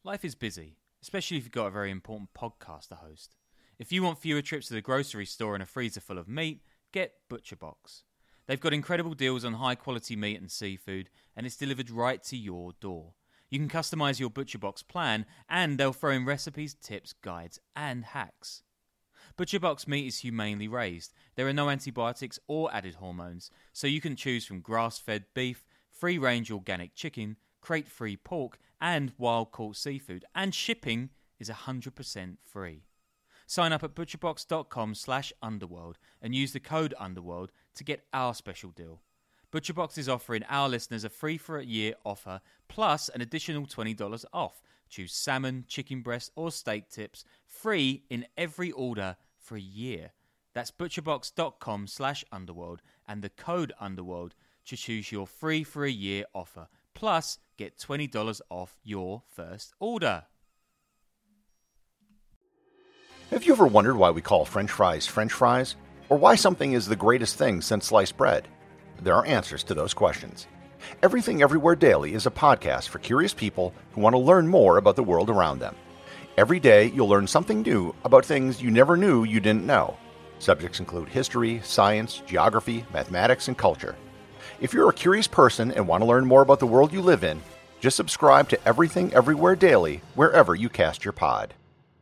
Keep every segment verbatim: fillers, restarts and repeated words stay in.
Life is busy, especially if you've got a very important podcast to host. If you want fewer trips to the grocery store and a freezer full of meat, get ButcherBox. They've got incredible deals on high-quality meat and seafood, and it's delivered right to your door. You can customize your ButcherBox plan, and they'll throw in recipes, tips, guides, and hacks. ButcherBox meat is humanely raised. There are no antibiotics or added hormones, so you can choose from grass-fed beef, free-range organic chicken, crate-free pork, and wild-caught seafood, and shipping is one hundred percent free. Sign up at butcherbox.com slash underworld and use the code underworld to get our special deal. ButcherBox is offering our listeners a free for a year offer plus an additional twenty dollars off. Choose salmon, chicken breast, or steak tips free in every order for a year. That's butcherbox.com slash underworld and the code underworld to choose your free for a year offer. Plus, get twenty dollars off your first order. Have you ever wondered why we call French fries French fries? Or why something is the greatest thing since sliced bread? There are answers to those questions. Everything Everywhere Daily is a podcast for curious people who want to learn more about the world around them. Every day, you'll learn something new about things you never knew you didn't know. Subjects include history, science, geography, mathematics, and culture. If you're a curious person and want to learn more about the world you live in, just subscribe to Everything Everywhere Daily wherever you cast your pod.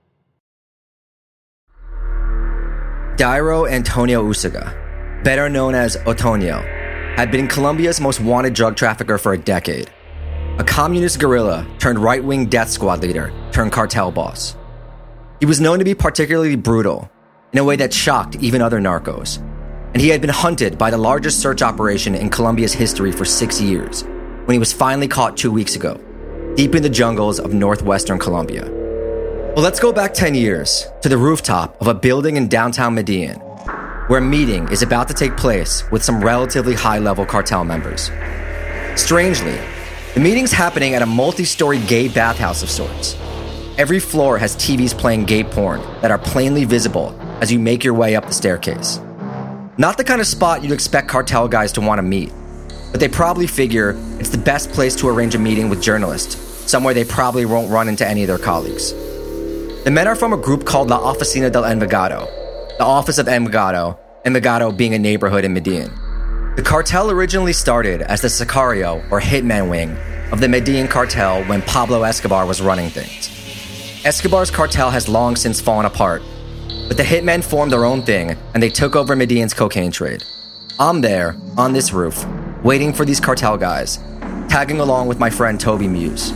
Dairo Antonio Usuga, better known as Otonio, had been Colombia's most wanted drug trafficker for a decade. A communist guerrilla turned right-wing death squad leader turned cartel boss. He was known to be particularly brutal in a way that shocked even other narcos. And he had been hunted by the largest search operation in Colombia's history for six years, when he was finally caught two weeks ago, deep in the jungles of northwestern Colombia. Well, let's go back ten years to the rooftop of a building in downtown Medellin, where a meeting is about to take place with some relatively high-level cartel members. Strangely, the meeting's happening at a multi-story gay bathhouse of sorts. Every floor has T Vs playing gay porn that are plainly visible as you make your way up the staircase. Not the kind of spot you'd expect cartel guys to want to meet, but they probably figure it's the best place to arrange a meeting with journalists, somewhere they probably won't run into any of their colleagues. The men are from a group called La Oficina del Envigado, the Office of Envigado, Envigado being a neighborhood in Medellin. The cartel originally started as the Sicario, or hitman wing, of the Medellin cartel when Pablo Escobar was running things. Escobar's cartel has long since fallen apart, but the hitmen formed their own thing, and they took over Medellin's cocaine trade. I'm there, on this roof, waiting for these cartel guys, tagging along with my friend Toby Muse.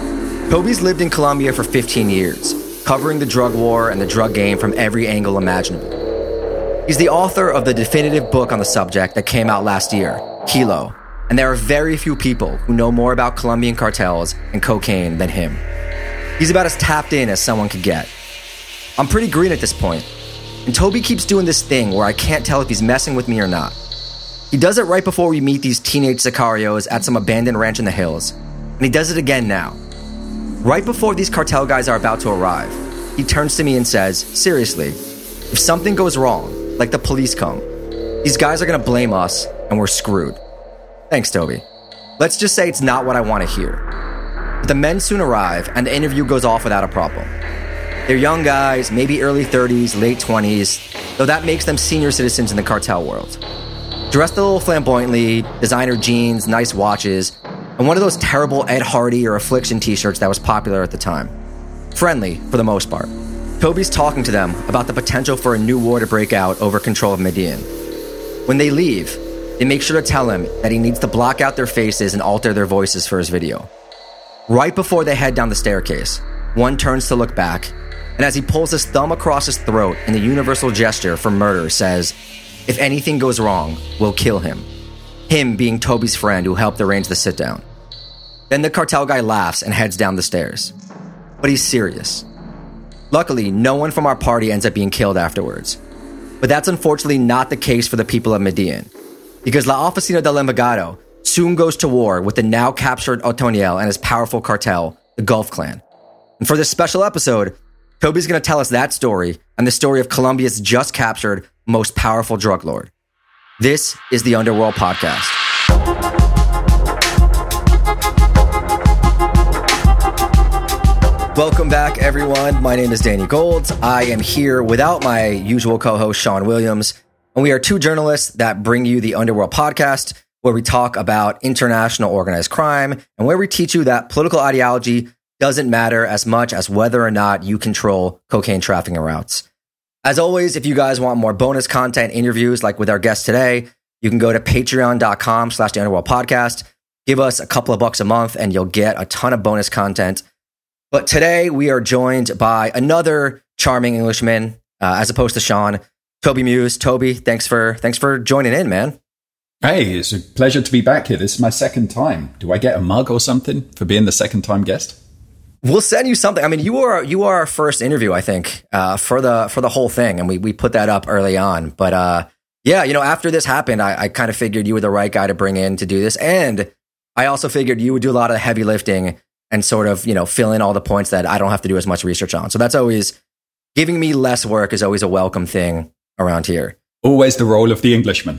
Toby's lived in Colombia for fifteen years, covering the drug war and the drug game from every angle imaginable. He's the author of the definitive book on the subject that came out last year, Kilo, and there are very few people who know more about Colombian cartels and cocaine than him. He's about as tapped in as someone could get. I'm pretty green at this point, and Toby keeps doing this thing where I can't tell if he's messing with me or not. He does it right before we meet these teenage sicarios at some abandoned ranch in the hills, and he does it again now. Right before these cartel guys are about to arrive, he turns to me and says, seriously, if something goes wrong, like the police come, these guys are gonna blame us, and we're screwed. Thanks, Toby. Let's just say it's not what I want to hear. But the men soon arrive, and the interview goes off without a problem. They're young guys, maybe early thirties, late twenties, though that makes them senior citizens in the cartel world. Dressed a little flamboyantly, designer jeans, nice watches, and one of those terrible Ed Hardy or Affliction t-shirts that was popular at the time. Friendly, for the most part. Toby's talking to them about the potential for a new war to break out over control of Medellin. When they leave, they make sure to tell him that he needs to block out their faces and alter their voices for his video. Right before they head down the staircase, one turns to look back, and as he pulls his thumb across his throat in the universal gesture for murder, says, if anything goes wrong, we'll kill him. Him being Toby's friend who helped arrange the sit-down. Then the cartel guy laughs and heads down the stairs. But he's serious. Luckily, no one from our party ends up being killed afterwards. But that's unfortunately not the case for the people of Medellin, because La Oficina del Envigado soon goes to war with the now captured Otoniel and his powerful cartel, the Gulf Clan. And for this special episode, Toby's going to tell us that story and the story of Colombia's just captured most powerful drug lord. This is the Underworld Podcast. Welcome back, everyone. My name is Danny Gold. I am here without my usual co-host, Sean Williams, and we are two journalists that bring you the Underworld podcast, where we talk about international organized crime and where we teach you that political ideology doesn't matter as much as whether or not you control cocaine trafficking routes. As always, if you guys want more bonus content, interviews like with our guest today, you can go to patreon.com slash the Underworld podcast. Give us a couple of bucks a month and you'll get a ton of bonus content. But today we are joined by another charming Englishman, uh, as opposed to Sean, Toby Muse. Toby, thanks for thanks for joining in, man. Hey, it's a pleasure to be back here. This is my second time. Do I get a mug or something for being the second time guest? We'll send you something. I mean, you were you are our first interview, I think, uh, for the for the whole thing, and we we put that up early on. But uh, yeah, you know, after this happened, I, I kind of figured you were the right guy to bring in to do this, and I also figured you would do a lot of heavy lifting and sort of, you know, fill in all the points that I don't have to do as much research on. So that's always giving me less work is always a welcome thing around here. Always the role of the Englishman.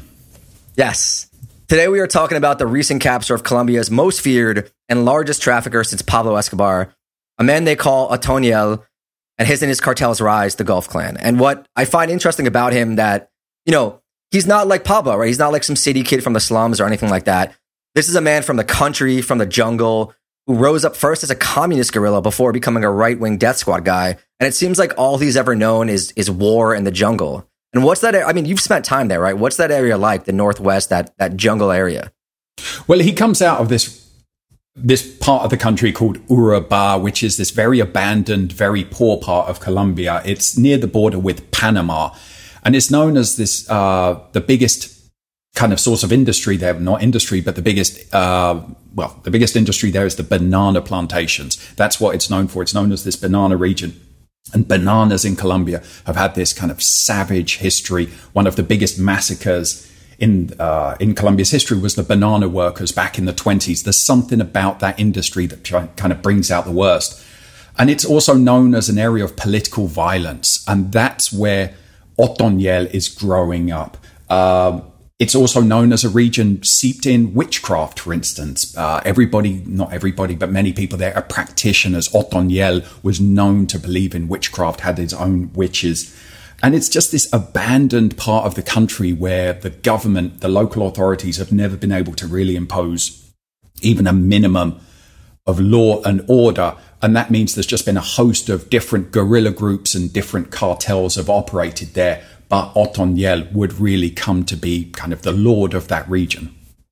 Yes. Today we are talking about the recent capture of Colombia's most feared and largest trafficker since Pablo Escobar, a man they call Otoniel, and his and his cartel's rise, the Gulf Clan. And what I find interesting about him that, you know, he's not like Pablo, right? He's not like some city kid from the slums or anything like that. This is a man from the country, from the jungle, who rose up first as a communist guerrilla before becoming a right-wing death squad guy. And it seems like all he's ever known is is war in the jungle. And what's that? I mean, you've spent time there, right? What's that area like, the Northwest, that that jungle area? Well, he comes out of this this part of the country called Urabá, which is this very abandoned, very poor part of Colombia. It's near the border with Panama. And it's known as this uh, the biggest kind of source of industry there, not industry, but the biggest, uh, well, the biggest industry there is the banana plantations. That's what it's known for. It's known as this banana region. And bananas in Colombia have had this kind of savage history. One of the biggest massacres in uh, in Colombia's history was the banana workers back in the twenties. There's something about that industry that kind of brings out the worst. And it's also known as an area of political violence. And that's where Otoniel is growing up. Uh, It's also known as a region seeped in witchcraft, for instance. Uh, everybody, not everybody, but many people there are practitioners. Otoniel was known to believe in witchcraft, had his own witches. And it's just this abandoned part of the country where the government, the local authorities have never been able to really impose even a minimum of law and order. And that means there's just been a host of different guerrilla groups and different cartels have operated there. But Otoniel would really come to be kind of the lord of that region.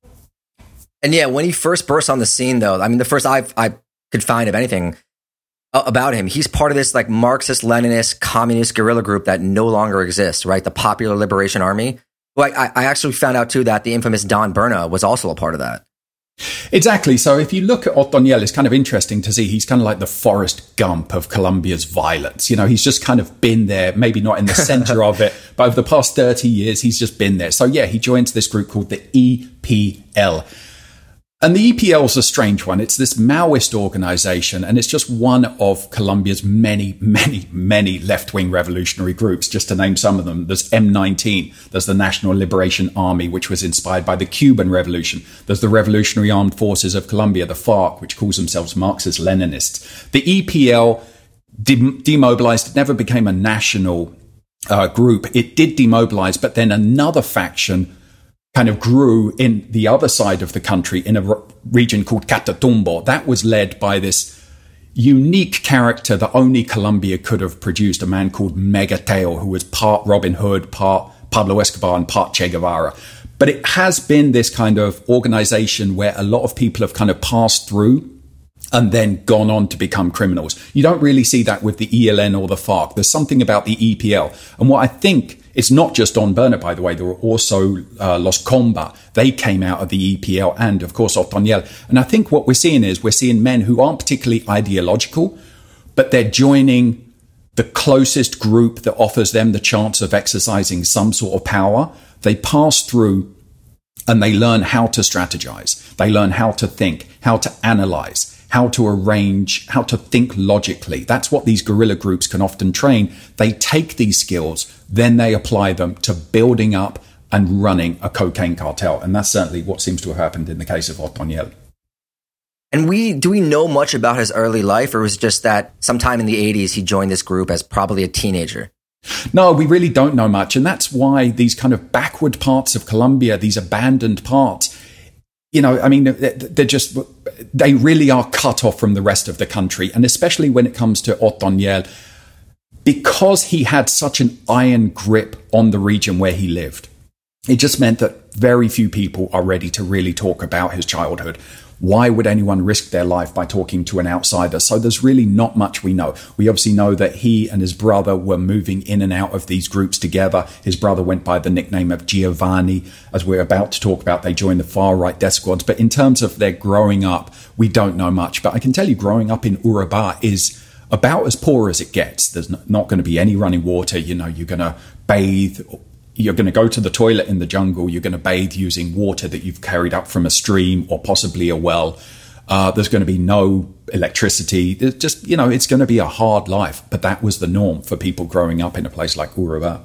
And yeah, when he first burst on the scene, though, I mean, the first I I could find of anything about him, he's part of this like Marxist-Leninist communist guerrilla group that no longer exists, right? The Popular Liberation Army. Well, I, I actually found out, too, that the infamous Don Berna was also a part of that. Exactly. So if you look at Otoniel, it's kind of interesting to see he's kind of like the Forrest Gump of Colombia's violence. You know, he's just kind of been there, maybe not in the center of it, but over the past thirty years, he's just been there. So yeah, he joins this group called the E P L. And the E P L is a strange one. It's this Maoist organization, and it's just one of Colombia's many, many, many left-wing revolutionary groups, just to name some of them. There's M nineteen. There's the National Liberation Army, which was inspired by the Cuban Revolution. There's the Revolutionary Armed Forces of Colombia, the FARC, which calls themselves Marxist-Leninists. The E P L de- demobilized. It never became a national uh, group. It did demobilize, but then another faction kind of grew in the other side of the country in a re- region called Catatumbo. That was led by this unique character that only Colombia could have produced, a man called Megateo, who was part Robin Hood, part Pablo Escobar, and part Che Guevara. But it has been this kind of organization where a lot of people have kind of passed through and then gone on to become criminals. You don't really see that with the E L N or the FARC. There's something about the E P L. And what I think, it's not just Don Berna, by the way. There were also uh, Los Comba. They came out of the E P L and, of course, Otoniel. And I think what we're seeing is we're seeing men who aren't particularly ideological, but they're joining the closest group that offers them the chance of exercising some sort of power. They pass through and they learn how to strategize. They learn how to think, how to analyze, how to arrange, how to think logically. That's what these guerrilla groups can often train. They take these skills, then they apply them to building up and running a cocaine cartel. And that's certainly what seems to have happened in the case of Otoniel. And we do we know much about his early life, or was it just that sometime in the eighties he joined this group as probably a teenager? No, we really don't know much. And that's why these kind of backward parts of Colombia, these abandoned parts, you know, I mean, they're just, they really are cut off from the rest of the country. And especially when it comes to Otoniel, because he had such an iron grip on the region where he lived, it just meant that very few people are ready to really talk about his childhood. Why would anyone risk their life by talking to an outsider? So there's really not much we know. We obviously know that he and his brother were moving in and out of these groups together. His brother went by the nickname of Giovanni. As we're about to talk about, they joined the far-right death squads. But in terms of their growing up, we don't know much. But I can tell you growing up in Urubá is about as poor as it gets. There's not going to be any running water. You know, you're going to bathe. You're going to go to the toilet in the jungle. You're going to bathe using water that you've carried up from a stream or possibly a well. Uh, there's going to be no electricity. There's just, you know, it's going to be a hard life. But that was the norm for people growing up in a place like Urubá.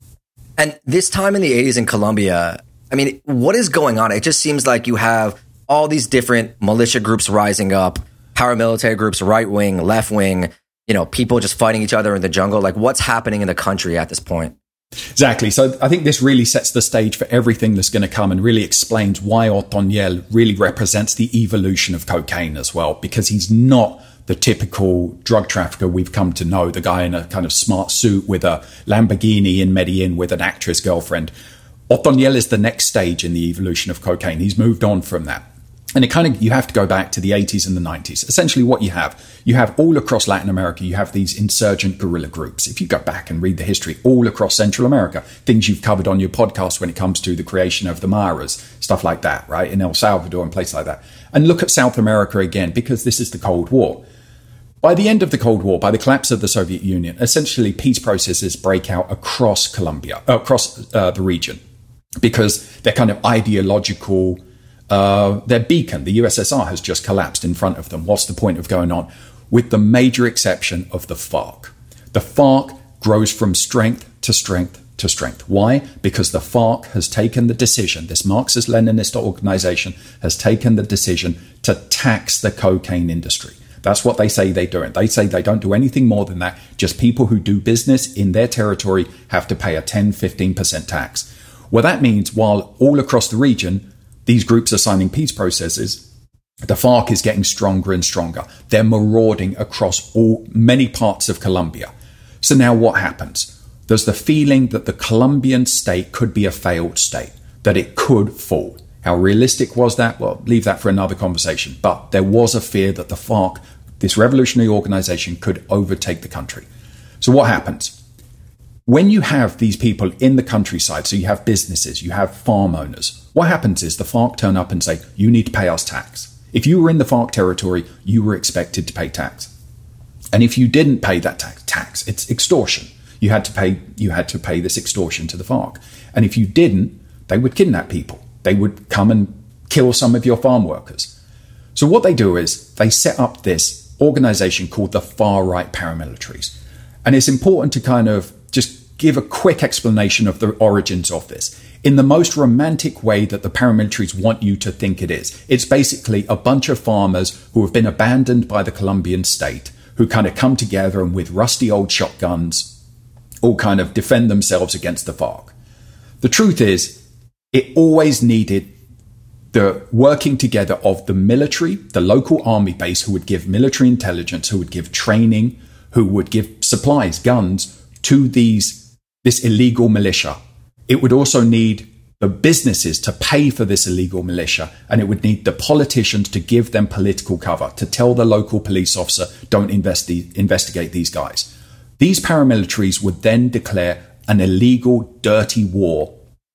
And this time in the eighties in Colombia, I mean, what is going on? It just seems like you have all these different militia groups rising up, paramilitary groups, right wing, left wing, you know, people just fighting each other in the jungle. Like, what's happening in the country at this point? Exactly. So I think this really sets the stage for everything that's going to come and really explains why Otoniel really represents the evolution of cocaine as well, because he's not the typical drug trafficker we've come to know, the guy in a kind of smart suit with a Lamborghini in Medellin with an actress girlfriend. Otoniel is the next stage in the evolution of cocaine. He's moved on from that. And it kind of, you have to go back to the eighties and the nineties. Essentially what you have, you have all across Latin America, you have these insurgent guerrilla groups. If you go back and read the history all across Central America, things you've covered on your podcast when it comes to the creation of the Maras, stuff like that, right? In El Salvador and places like that. And look at South America again, because this is the Cold War. By the end of the Cold War, by the collapse of the Soviet Union, essentially peace processes break out across Colombia, uh, across uh, the region, because they're kind of ideological. Uh, their beacon, the U S S R, has just collapsed in front of them. What's the point of going on? With the major exception of the FARC. The FARC grows from strength to strength to strength. Why? Because the FARC has taken the decision, this Marxist-Leninist organization has taken the decision to tax the cocaine industry. That's what they say they do. They say they don't do anything more than that. Just people who do business in their territory have to pay a ten, fifteen percent tax. Well, that means while all across the region, these groups are signing peace processes, the FARC is getting stronger and stronger. They're marauding across all many parts of Colombia. So now what happens? There's the feeling that the Colombian state could be a failed state, that it could fall. How realistic was that? Well, leave that for another conversation. But there was a fear that the FARC, this revolutionary organization, could overtake the country. So what happens? When you have these people in the countryside, so you have businesses, you have farm owners, what happens is the FARC turn up and say, you need to pay us tax. If you were in the FARC territory, you were expected to pay tax. And if you didn't pay that tax, tax, it's extortion. You had to pay, you had to pay this extortion to the FARC. And if you didn't, they would kidnap people. They would come and kill some of your farm workers. So what they do is they set up this organization called the far-right paramilitaries. And it's important to kind of just give a quick explanation of the origins of this in the most romantic way that the paramilitaries want you to think it is. It's basically a bunch of farmers who have been abandoned by the Colombian state, who kind of come together and with rusty old shotguns all kind of defend themselves against the FARC. The truth is, it always needed the working together of the military, the local army base who would give military intelligence, who would give training, who would give supplies, guns to these this illegal militia. It would also need the businesses to pay for this illegal militia, and it would need the politicians to give them political cover, to tell the local police officer, don't investi- investigate these guys. These paramilitaries would then declare an illegal, dirty war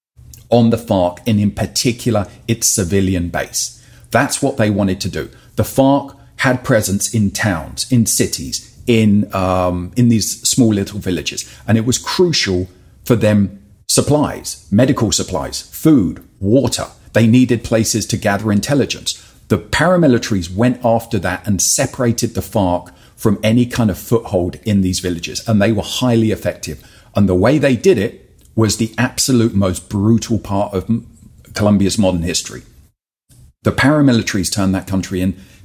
on the FARC, and in particular, its civilian base. That's what they wanted to do. The FARC had presence in towns, in cities, in um, in these small little villages. And it was crucial for them supplies, medical supplies, food, water. They needed places to gather intelligence. The paramilitaries went after that and separated the FARC from any kind of foothold in these villages. And they were highly effective. And the way they did it was the absolute most brutal part of Colombia's modern history. The paramilitaries turned that country into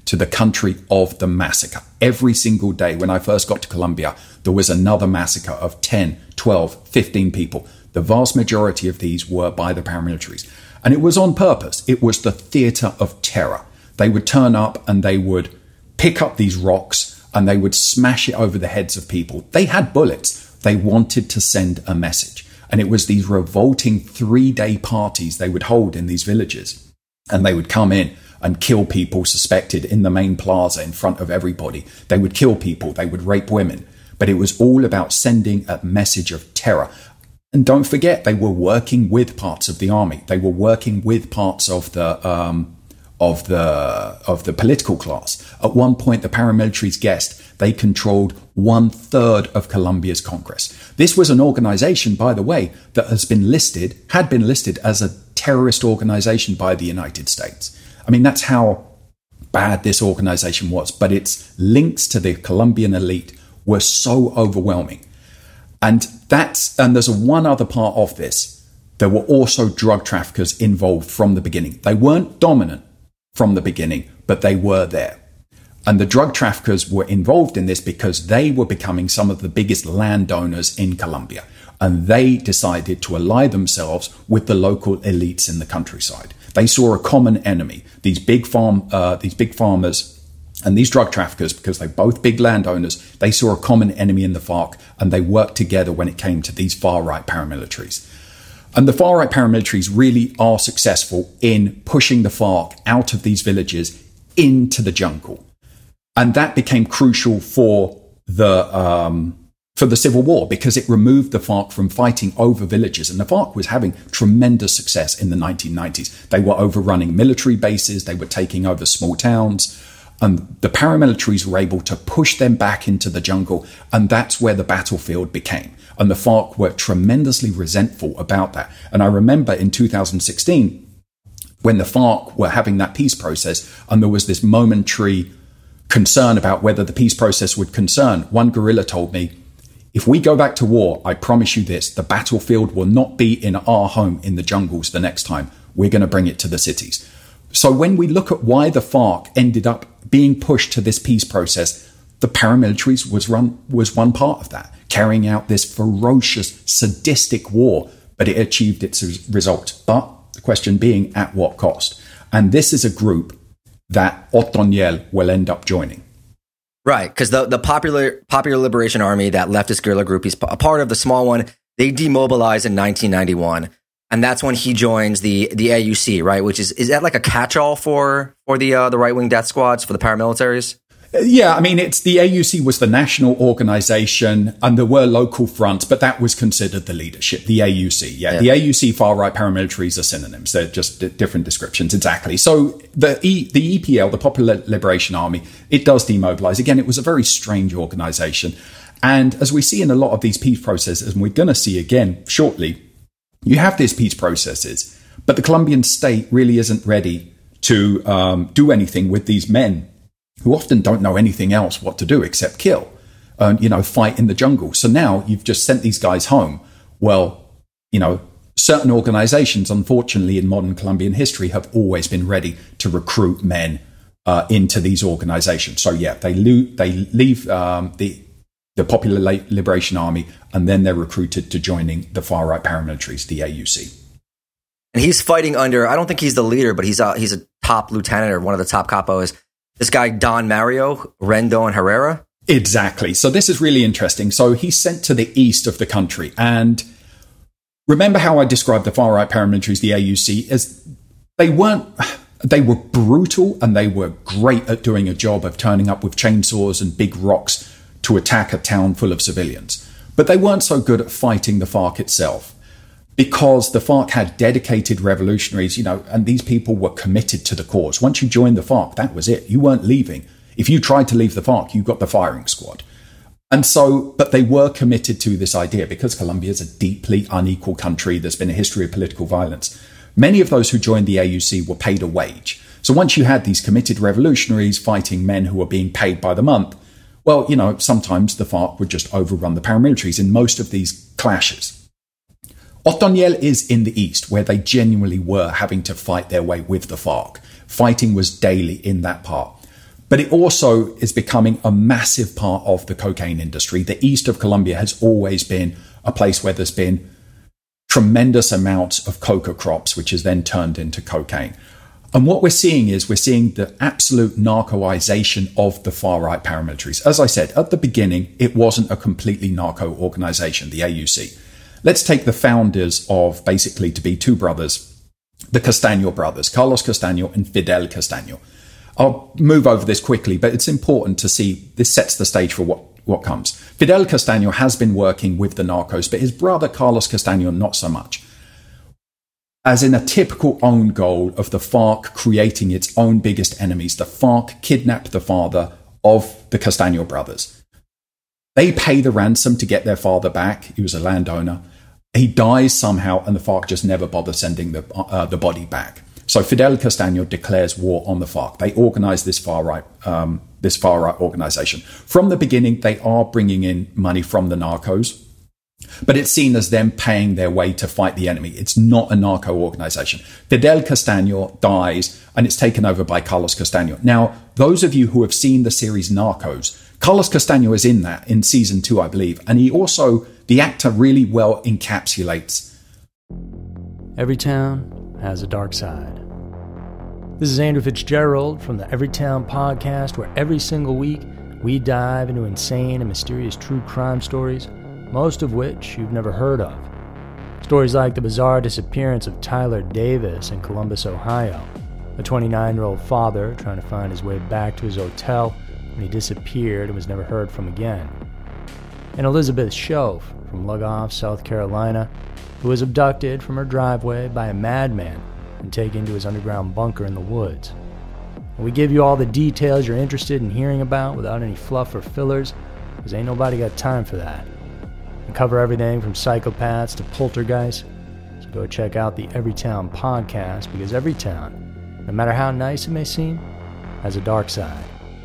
to the country of the massacre. Every single day when I first got to Colombia, there was another massacre of ten, twelve, fifteen people. The vast majority of these were by the paramilitaries. And it was on purpose. It was the theatre of terror. They would turn up and they would pick up these rocks and they would smash it over the heads of people. They had bullets. They wanted to send a message. And it was these revolting three-day parties they would hold in these villages. And they would come in and kill people suspected in the main plaza in front of everybody. They would kill people. They would rape women. But it was all about sending a message of terror. And don't forget, they were working with parts of the army. They were working with parts of the um, of the of the political class. At one point, the paramilitaries guessed they controlled one third of Colombia's Congress. This was an organization, by the way, that has been listed, had been listed as a terrorist organization by the United States. I mean, that's how bad this organization was. But its links to the Colombian elite were so overwhelming. And that's, and there's one other part of this. There were also drug traffickers involved from the beginning. They weren't dominant from the beginning, but they were there. And the drug traffickers were involved in this because they were becoming some of the biggest landowners in Colombia. And they decided to ally themselves with the local elites in the countryside. They saw a common enemy. These big farm, uh, these big farmers and these drug traffickers, because they're both big landowners, they saw a common enemy in the FARC, and they worked together when it came to these far-right paramilitaries. And the far-right paramilitaries really are successful in pushing the FARC out of these villages into the jungle. And that became crucial for the um, for the civil war, because it removed the FARC from fighting over villages. And the FARC was having tremendous success in the nineteen nineties. They were overrunning military bases. They were taking over small towns. And the paramilitaries were able to push them back into the jungle. And that's where the battlefield became. And the FARC were tremendously resentful about that. And I remember in two thousand sixteen, when the FARC were having that peace process, and there was this momentary concern about whether the peace process would concern, one guerrilla told me, if we go back to war, I promise you this, the battlefield will not be in our home in the jungles the next time. We're going to bring it to the cities. So when we look at why the FARC ended up being pushed to this peace process, the paramilitaries was run was one part of that, carrying out this ferocious, sadistic war, but it achieved its result. But the question being, at what cost? And this is a group that Otoniel will end up joining. Right, because the, the Popular Popular Liberation Army, that leftist guerrilla group, he's a part of the small one, they demobilized in nineteen ninety-one. And that's when he joins the the A U C, right? Which is, is that like a catch-all for, for the uh, the right-wing death squads, for the paramilitaries? Yeah, I mean, it's the A U C was the national organization, and there were local fronts, but that was considered the leadership, the A U C. Yeah, yeah. The A U C far-right paramilitaries are synonyms. They're just d- different descriptions, exactly. So the e, the E P L, the Popular Liberation Army, it does demobilize. Again, it was a very strange organization. And as we see in a lot of these peace processes, and we're going to see again shortly, you have these peace processes, but the Colombian state really isn't ready to um, do anything with these men who often don't know anything else what to do except kill, and, you know, fight in the jungle. So now you've just sent these guys home. Well, you know, certain organizations, unfortunately, in modern Colombian history have always been ready to recruit men uh, into these organizations. So yeah, they, lo- they leave um, the the Popular Liberation Army, and then they're recruited to joining the far-right paramilitaries, the A U C. And he's fighting under, I don't think he's the leader, but he's a, he's a top lieutenant or one of the top capos. This guy, Don Mario Rendon Herrera. Exactly. So this is really interesting. So he's sent to the east of the country. And remember how I described the far-right paramilitaries, the A U C, as they weren't... They were brutal, and they were great at doing a job of turning up with chainsaws and big rocks to attack a town full of civilians. But they weren't so good at fighting the FARC itself, because the FARC had dedicated revolutionaries, you know, and these people were committed to the cause. Once you joined the FARC, that was it. You weren't leaving. If you tried to leave the FARC, you got the firing squad. And so, but they were committed to this idea, because Colombia is a deeply unequal country. There's been a history of political violence. Many of those who joined the A U C were paid a wage. So once you had these committed revolutionaries fighting men who were being paid by the month, well, you know, sometimes the FARC would just overrun the paramilitaries in most of these clashes. Otoniel is in the east, where they genuinely were having to fight their way with the FARC. Fighting was daily in that part. But it also is becoming a massive part of the cocaine industry. The east of Colombia has always been a place where there's been tremendous amounts of coca crops, which is then turned into cocaine. And what we're seeing is we're seeing the absolute narcoization of the far-right paramilitaries. As I said, at the beginning, it wasn't a completely narco organization, the A U C. Let's take the founders of, basically, to be two brothers, the Castaño brothers, Carlos Castaño and Fidel Castaño. I'll move over this quickly, but it's important to see this sets the stage for what, what comes. Fidel Castaño has been working with the narcos, but his brother Carlos Castaño, not so much. As in a typical own goal of the FARC creating its own biggest enemies, the FARC kidnapped the father of the Castaño brothers. They pay the ransom to get their father back. He was a landowner. He dies somehow, and the FARC just never bother sending the, uh, the body back. So Fidel Castaño declares war on the FARC. They organize this far-right um, this far-right organization. From the beginning, they are bringing in money from the narcos, but it's seen as them paying their way to fight the enemy. It's not a narco organization. Fidel Castaño dies, and it's taken over by Carlos Castaño. Now, those of you who have seen the series Narcos, Carlos Castaño is in that, in season two, I believe, and he also, the actor really well encapsulates. Every town has a dark side. This is Andrew Fitzgerald from the Everytown Podcast, where every single week we dive into insane and mysterious true crime stories, most of which you've never heard of. Stories like the bizarre disappearance of Tyler Davis in Columbus, Ohio, a twenty-nine-year-old father trying to find his way back to his hotel when he disappeared and was never heard from again. And Elizabeth Shove from Lugoff, South Carolina, who was abducted from her driveway by a madman and taken to his underground bunker in the woods. And we give you all the details you're interested in hearing about without any fluff or fillers, because ain't nobody got time for that. And cover everything from psychopaths to poltergeists. So go check out the Everytown Podcast, because every town, no matter how nice it may seem, has a dark side.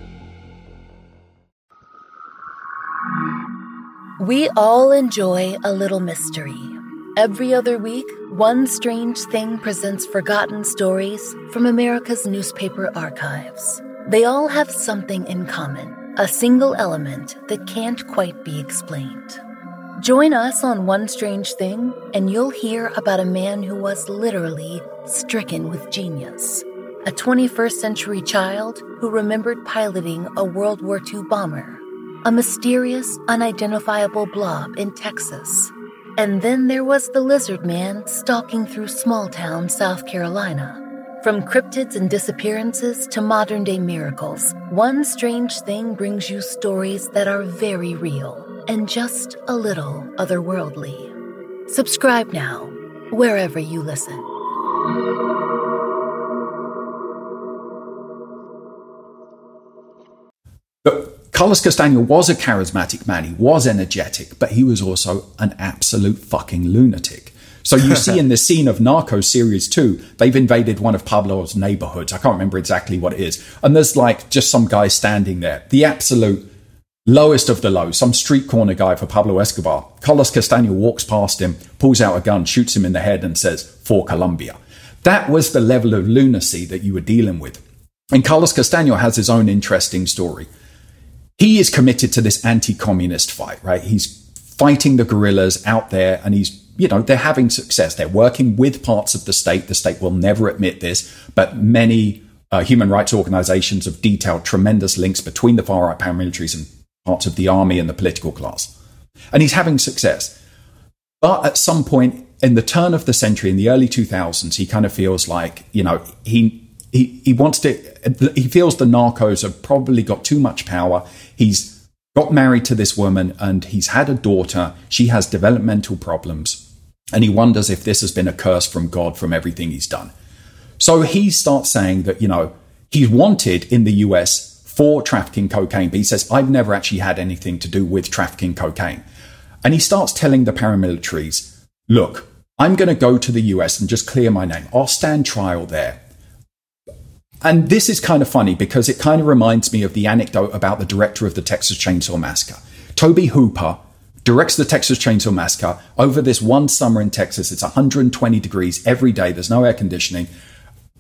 We all enjoy a little mystery. Every other week, One Strange Thing presents forgotten stories from America's newspaper archives. They all have something in common, a single element that can't quite be explained. Join us on One Strange Thing, and you'll hear about a man who was literally stricken with genius. A twenty-first century child who remembered piloting a World War Two bomber. A mysterious, unidentifiable blob in Texas. And then there was the lizard man stalking through small-town South Carolina. From cryptids and disappearances to modern-day miracles, One Strange Thing brings you stories that are very real and just a little otherworldly. Subscribe now, wherever you listen. Carlos Castaño was a charismatic man. He was energetic, but he was also an absolute fucking lunatic. So you see in the scene of Narcos Series two, they've invaded one of Pablo's neighborhoods. I can't remember exactly what it is. And there's like just some guy standing there, the absolute lowest of the low, some street corner guy for Pablo Escobar. Carlos Castaño walks past him, pulls out a gun, shoots him in the head and says, "For Colombia." That was the level of lunacy that you were dealing with. And Carlos Castaño has his own interesting story. He is committed to this anti-communist fight, right? He's fighting the guerrillas out there, and he's, you know, they're having success. They're working with parts of the state. The state will never admit this, but many uh, human rights organizations have detailed tremendous links between the far-right paramilitaries and parts of the army and the political class. And he's having success. But at some point in the turn of the century, in the early two thousands, he kind of feels like, you know, he He he wants to, he feels the narcos have probably got too much power. He's got married to this woman and he's had a daughter. She has developmental problems. And he wonders if this has been a curse from God from everything he's done. So he starts saying that, you know, he's wanted in the U S for trafficking cocaine. But he says, I've never actually had anything to do with trafficking cocaine. And he starts telling the paramilitaries, look, I'm going to go to the U S and just clear my name. I'll stand trial there. And this is kind of funny because it kind of reminds me of the anecdote about the director of the Texas Chainsaw Massacre. Tobe Hooper directs the Texas Chainsaw Massacre over this one summer in Texas. It's one hundred twenty degrees every day. There's no air conditioning.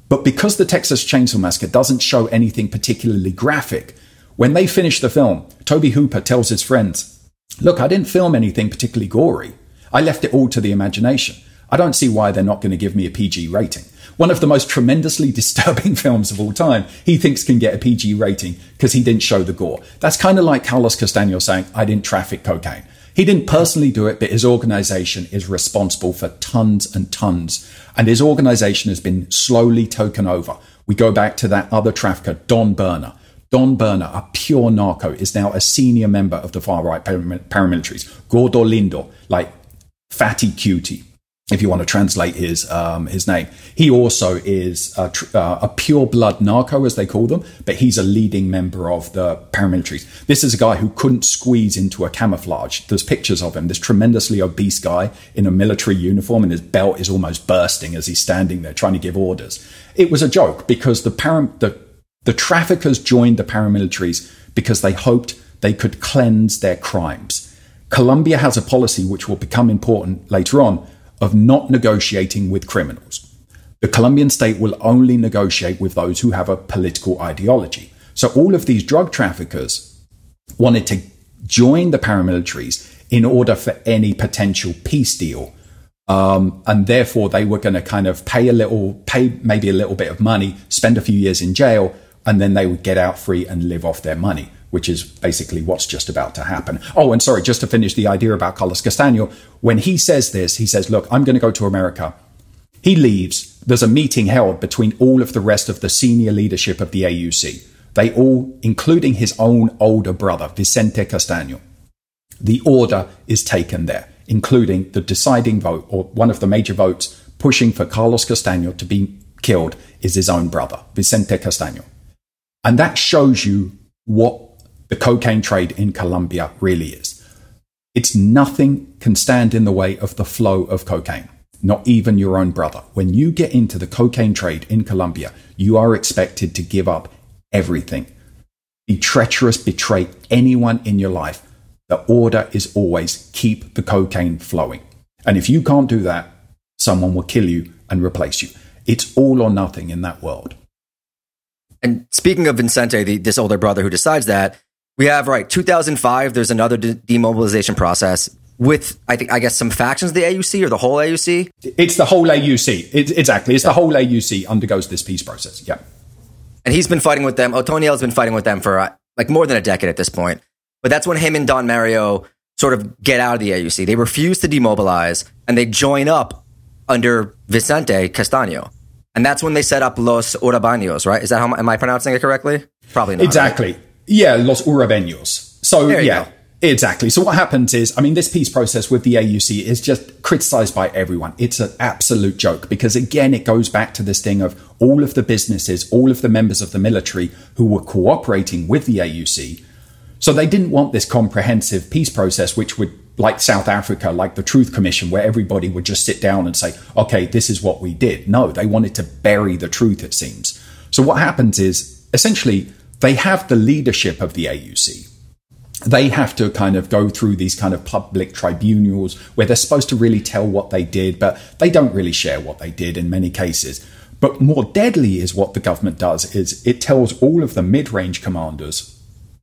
But because the Texas Chainsaw Massacre doesn't show anything particularly graphic, when they finish the film, Tobe Hooper tells his friends, look, I didn't film anything particularly gory. I left it all to the imagination. I don't see why they're not going to give me a P G rating. One of the most tremendously disturbing films of all time, he thinks can get a P G rating because he didn't show the gore. That's kind of like Carlos Castaño saying, I didn't traffic cocaine. He didn't personally do it, but his organization is responsible for tons and tons. And his organization has been slowly taken over. We go back to that other trafficker, Don Berner. Don Berner, a pure narco, is now a senior member of the far-right paramilitaries. Gordo Lindo, like Fatty Cutie, if you want to translate his um, his name. He also is a, tr- uh, a pure-blood narco, as they call them, but he's a leading member of the paramilitaries. This is a guy who couldn't squeeze into a camouflage. There's pictures of him, this tremendously obese guy in a military uniform, and his belt is almost bursting as he's standing there trying to give orders. It was a joke because the param- the, the traffickers joined the paramilitaries because they hoped they could cleanse their crimes. Colombia has a policy which will become important later on, of not negotiating with criminals. The Colombian state will only negotiate with those who have a political ideology. So all of these drug traffickers wanted to join the paramilitaries in order for any potential peace deal. Um, and therefore they were going to kind of pay a little, pay maybe a little bit of money, spend a few years in jail, and then they would get out free and live off their money, which is basically what's just about to happen. Oh, and sorry, just to finish the idea about Carlos Castaño, when he says this, he says, look, I'm going to go to America. He leaves. There's a meeting held between all of the rest of the senior leadership of the A U C. They all, including his own older brother, Vicente Castaño. The order is taken there, including the deciding vote, or one of the major votes pushing for Carlos Castaño to be killed is his own brother, Vicente Castaño. And that shows you what the cocaine trade in Colombia really is. It's nothing can stand in the way of the flow of cocaine, not even your own brother. When you get into the cocaine trade in Colombia, you are expected to give up everything. Be treacherous, betray anyone in your life. The order is always keep the cocaine flowing. And if you can't do that, someone will kill you and replace you. It's all or nothing in that world. And speaking of Vicente, the, this older brother who decides that, we have, right, two thousand five, there's another de- demobilization process with, I think, I guess, some factions of the A U C or the whole A U C? It's the whole A U C. It, exactly. It's yeah. the whole A U C undergoes this peace process. Yeah. And he's been fighting with them. Otoniel's been fighting with them for uh, like more than a decade at this point. But that's when him and Don Mario sort of get out of the A U C. They refuse to demobilize and they join up under Vicente Castaño. And that's when they set up Los Urabaños, right? Is that how am I pronouncing it correctly? Probably not. Exactly. Right? Yeah, Los Urabeños. So, yeah, go. Exactly. So what happens is, I mean, this peace process with the A U C is just criticized by everyone. It's an absolute joke because, again, it goes back to this thing of all of the businesses, all of the members of the military who were cooperating with the A U C. So they didn't want this comprehensive peace process, which would, like South Africa, like the Truth Commission, where everybody would just sit down and say, okay, this is what we did. No, they wanted to bury the truth, it seems. So what happens is, essentially, they have the leadership of the A U C. They have to kind of go through these kind of public tribunals where they're supposed to really tell what they did, but they don't really share what they did in many cases. But more deadly is what the government does is it tells all of the mid-range commanders,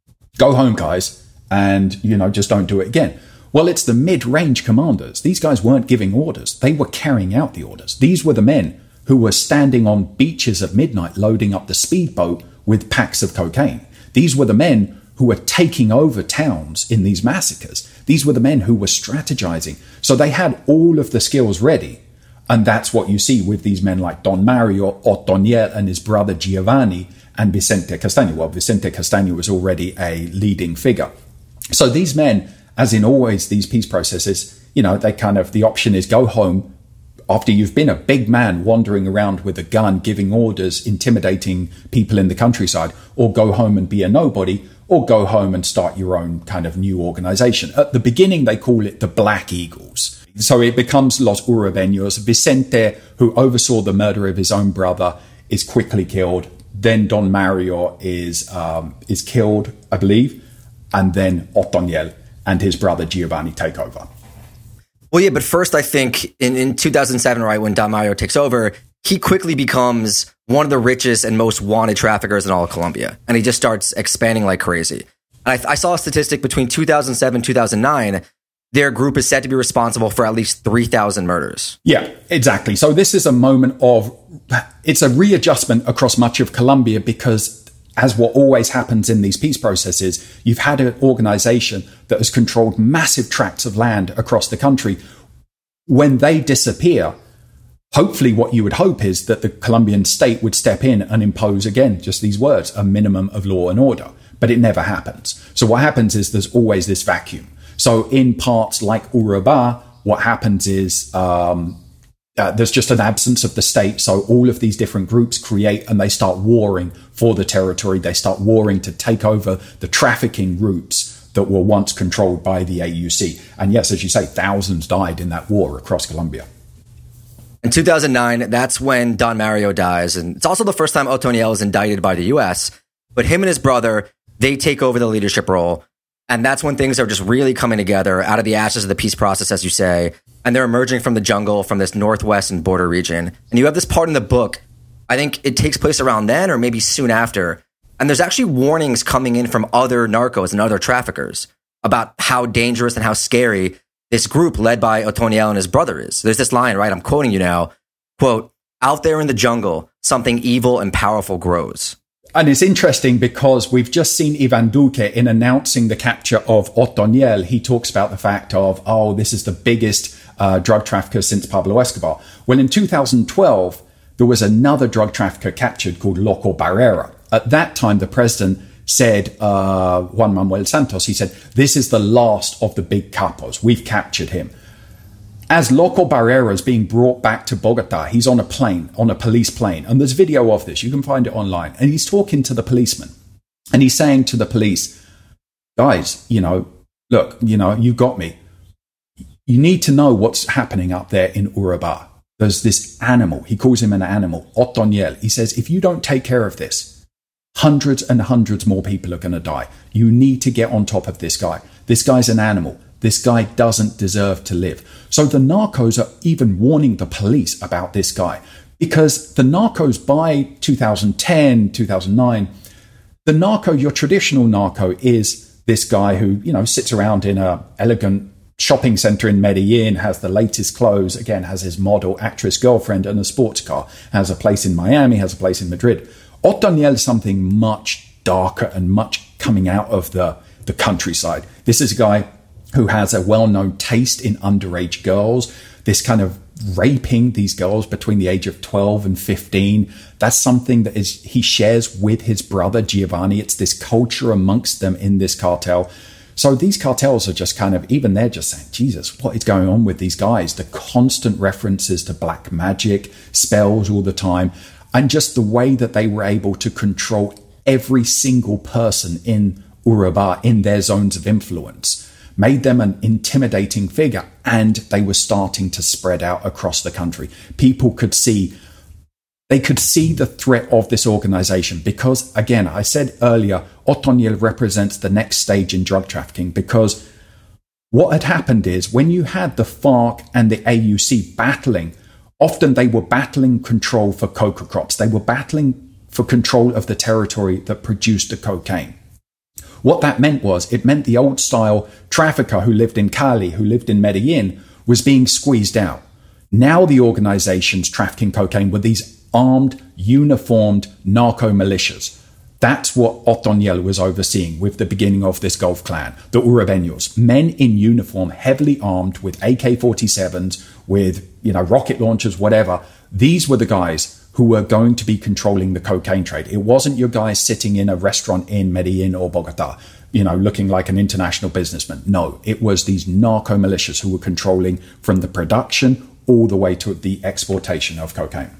go home, guys, and, you know, just don't do it again. Well, it's the mid-range commanders. These guys weren't giving orders. They were carrying out the orders. These were the men who were standing on beaches at midnight loading up the speedboat with packs of cocaine. These were the men who were taking over towns in these massacres. These were the men who were strategizing. So they had all of the skills ready. And that's what you see with these men like Don Mario, Otoniel, and his brother Giovanni, and Vicente Castaño. Well, Vicente Castaño was already a leading figure. So these men, as in always these peace processes, you know, they kind of, the option is go home after you've been a big man wandering around with a gun, giving orders, intimidating people in the countryside, or go home and be a nobody, or go home and start your own kind of new organization. At the beginning, they call it the Black Eagles. So it becomes Los Urabeños. Vicente, who oversaw the murder of his own brother, is quickly killed. Then Don Mario is um, is killed, I believe. And then Otoniel and his brother Giovanni take over. Well, yeah, but first I think in, in two thousand seven, right, when Don Mario takes over, he quickly becomes one of the richest and most wanted traffickers in all of Colombia. And he just starts expanding like crazy. And I, I saw a statistic between two thousand seven, two thousand nine, their group is said to be responsible for at least three thousand murders. Yeah, exactly. So this is a moment of, it's a readjustment across much of Colombia because, as what always happens in these peace processes, you've had an organization that has controlled massive tracts of land across the country. When they disappear, hopefully what you would hope is that the Colombian state would step in and impose, again, just these words, a minimum of law and order. But it never happens. So what happens is there's always this vacuum. So in parts like Urabá, what happens is um, uh, there's just an absence of the state. So all of these different groups create and they start warring for the territory. They start warring to take over the trafficking routes that were once controlled by the A U C. And yes, as you say, thousands died in that war across Colombia. In two thousand nine, that's when Don Mario dies. And it's also the first time Otoniel is indicted by the U S. But him and his brother, they take over the leadership role. And that's when things are just really coming together out of the ashes of the peace process, as you say. And they're emerging from the jungle, from this northwest and border region. And you have this part in the book, I think it takes place around then or maybe soon after. And there's actually warnings coming in from other narcos and other traffickers about how dangerous and how scary this group led by Otoniel and his brother is. There's this line, right? I'm quoting you now. Quote, "Out there in the jungle, something evil and powerful grows." And it's interesting because we've just seen Ivan Duque in announcing the capture of Otoniel. He talks about the fact of, oh, this is the biggest uh, drug trafficker since Pablo Escobar. Well, in two thousand twelve, there was another drug trafficker captured called Loco Barrera. At that time, the president said, uh, Juan Manuel Santos, he said, this is the last of the big capos. We've captured him. As Loco Barrera is being brought back to Bogota, he's on a plane, on a police plane. And there's video of this. You can find it online. And he's talking to the policeman. And he's saying to the police, guys, you know, look, you know, you got me. You need to know what's happening up there in Urabá. There's this animal. He calls him an animal, Otoniel. He says, if you don't take care of this, hundreds and hundreds more people are going to die. You need to get on top of this guy. This guy's an animal. This guy doesn't deserve to live. So the narcos are even warning the police about this guy because the narcos by two thousand ten, two thousand nine, the narco, your traditional narco is this guy who, you know, sits around in a elegant shopping center in Medellin, has the latest clothes, again, has his model actress girlfriend and a sports car, has a place in Miami, has a place in Madrid. Otoniel is something much darker and much coming out of the, the countryside. This is a guy who has a well-known taste in underage girls, this kind of raping these girls between the age of twelve and fifteen. That's something that is he shares with his brother Giovanni. It's this culture amongst them in this cartel. So these cartels are just kind of, even they're just saying, Jesus, what is going on with these guys? The constant references to black magic, spells all the time, and just the way that they were able to control every single person in Urabá, in their zones of influence, made them an intimidating figure, and they were starting to spread out across the country. People could see, they could see the threat of this organization because, again, I said earlier, Otoniel represents the next stage in drug trafficking because what had happened is when you had the FARC and the A U C battling, often they were battling control for coca crops. They were battling for control of the territory that produced the cocaine. What that meant was, it meant the old-style trafficker who lived in Cali, who lived in Medellin, was being squeezed out. Now the organizations trafficking cocaine were these armed, uniformed narco militias. That's what Otoniel was overseeing with the beginning of this Gulf clan, the Urabeños. Men in uniform, heavily armed with A K forty-sevens, with, you know, rocket launchers, whatever. These were the guys who were going to be controlling the cocaine trade. It wasn't your guys sitting in a restaurant in Medellin or Bogota, you know, looking like an international businessman. No, it was these narco militias who were controlling from the production all the way to the exportation of cocaine.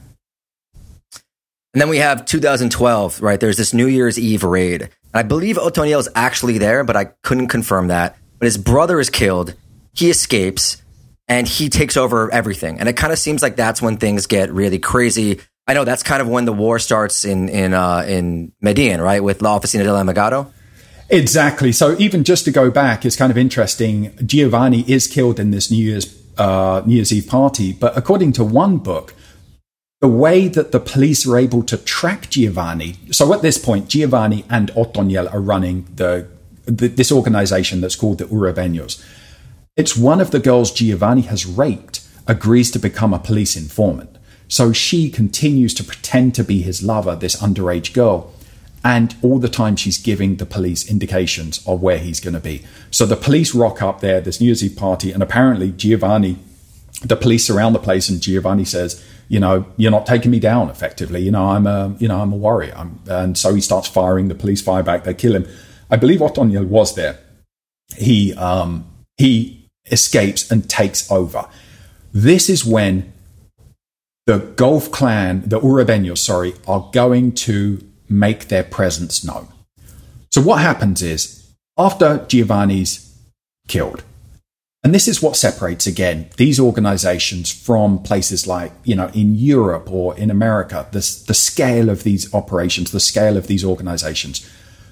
And then we have two thousand twelve, right? There's this New Year's Eve raid. I believe Otoniel is actually there, but I couldn't confirm that. But his brother is killed. He escapes and he takes over everything. And it kind of seems like that's when things get really crazy. I know that's kind of when the war starts in in uh, in Medellin, right, with La Oficina del Amagado. Exactly. So even just to go back, it's kind of interesting. Giovanni is killed in this New Year's uh, New Year's Eve party, but according to one book, the way that the police are able to track Giovanni. So at this point, Giovanni and Otoniel are running the, the this organization that's called the Urabeños. It's one of the girls Giovanni has raped agrees to become a police informant. So she continues to pretend to be his lover, this underage girl. And all the time she's giving the police indications of where he's going to be. So the police rock up there, this New Year's Eve party, and apparently Giovanni, the police surround the place, and Giovanni says, you know, you're not taking me down effectively. You know, I'm a, you know, I'm a warrior. I'm, and so he starts firing. The police fire back. They kill him. I believe Otoniel was there. He, um, he escapes and takes over. This is when the Gulf clan, the Urabeños, sorry, are going to make their presence known. So what happens is, after Giovanni's killed, and this is what separates, again, these organizations from places like, you know, in Europe or in America, the, the scale of these operations, the scale of these organizations.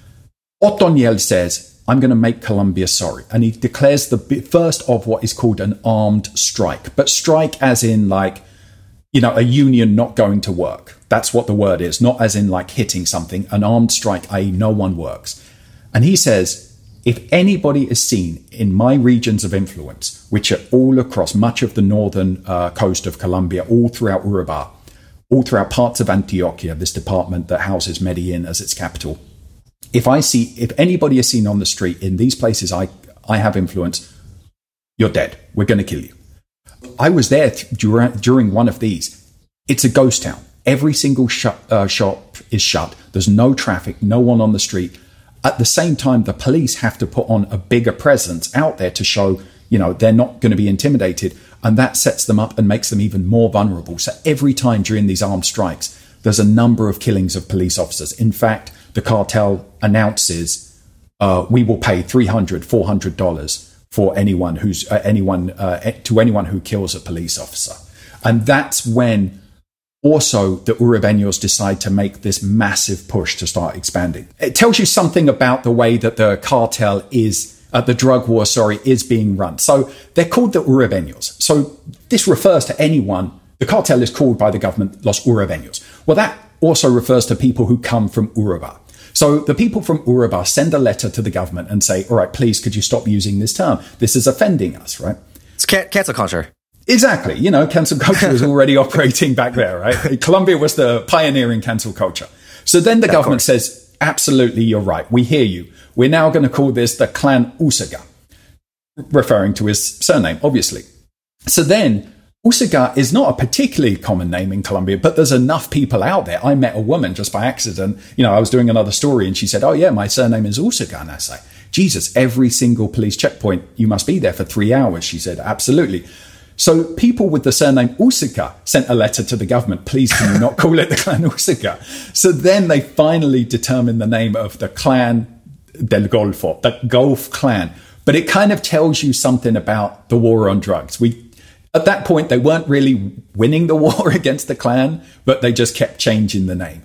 Otoniel says, I'm going to make Colombia sorry. And he declares the first of what is called an armed strike. But strike as in like, you know, a union not going to work. That's what the word is, not as in like hitting something. An armed strike, that is no one works. And he says, if anybody is seen in my regions of influence, which are all across much of the northern uh, coast of Colombia, all throughout Urabá, all throughout parts of Antioquia, this department that houses Medellin as its capital, if I see, if anybody is seen on the street in these places I, I have influence, you're dead. We're going to kill you. I was there th- during, during one of these. It's a ghost town. Every single sh- uh, shop is shut. There's no traffic, no one on the street. At the same time, the police have to put on a bigger presence out there to show, you know, they're not going to be intimidated. And that sets them up and makes them even more vulnerable. So every time during these armed strikes, there's a number of killings of police officers. In fact, the cartel announces, uh, we will pay three hundred dollars, four hundred dollars for anyone who's uh, anyone uh, to anyone who kills a police officer. And that's when also the Urabeños decide to make this massive push to start expanding. It tells you something about the way that the cartel is, uh, the drug war, sorry, is being run. So they're called the Urabeños. So this refers to anyone, the cartel is called by the government Los Urabeños. Well, that also refers to people who come from Urabá. So the people from Urabá send a letter to the government and say, all right, please, could you stop using this term? This is offending us, right? It's can- cancel culture. Exactly. You know, cancel culture was already operating back there, right? Colombia was the pioneer in cancel culture. So then the yeah, government says, absolutely, you're right. We hear you. We're now going to call this the Clan Usaga, referring to his surname, obviously. So then Usaga is not a particularly common name in Colombia, but there's enough people out there. I met a woman just by accident. You know, I was doing another story and she said, oh yeah, my surname is Usaga. And I say, Jesus, every single police checkpoint, you must be there for three hours. She said, absolutely. So people with the surname Usaga sent a letter to the government. Please, can you not call it the Clan Usaga? So then they finally determined the name of the Clan del Golfo, the Gulf clan. But it kind of tells you something about the war on drugs. We, At that point, they weren't really winning the war against the clan, but they just kept changing the name.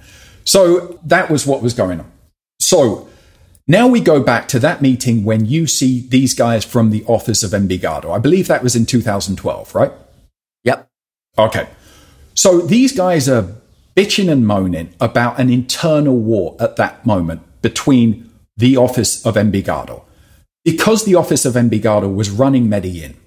So that was what was going on. So now we go back to that meeting when you see these guys from the office of Envigado. I believe that was in two thousand twelve, right? Yep. Okay. So these guys are bitching and moaning about an internal war at that moment between the office of Envigado. Because the office of Envigado was running Medellin,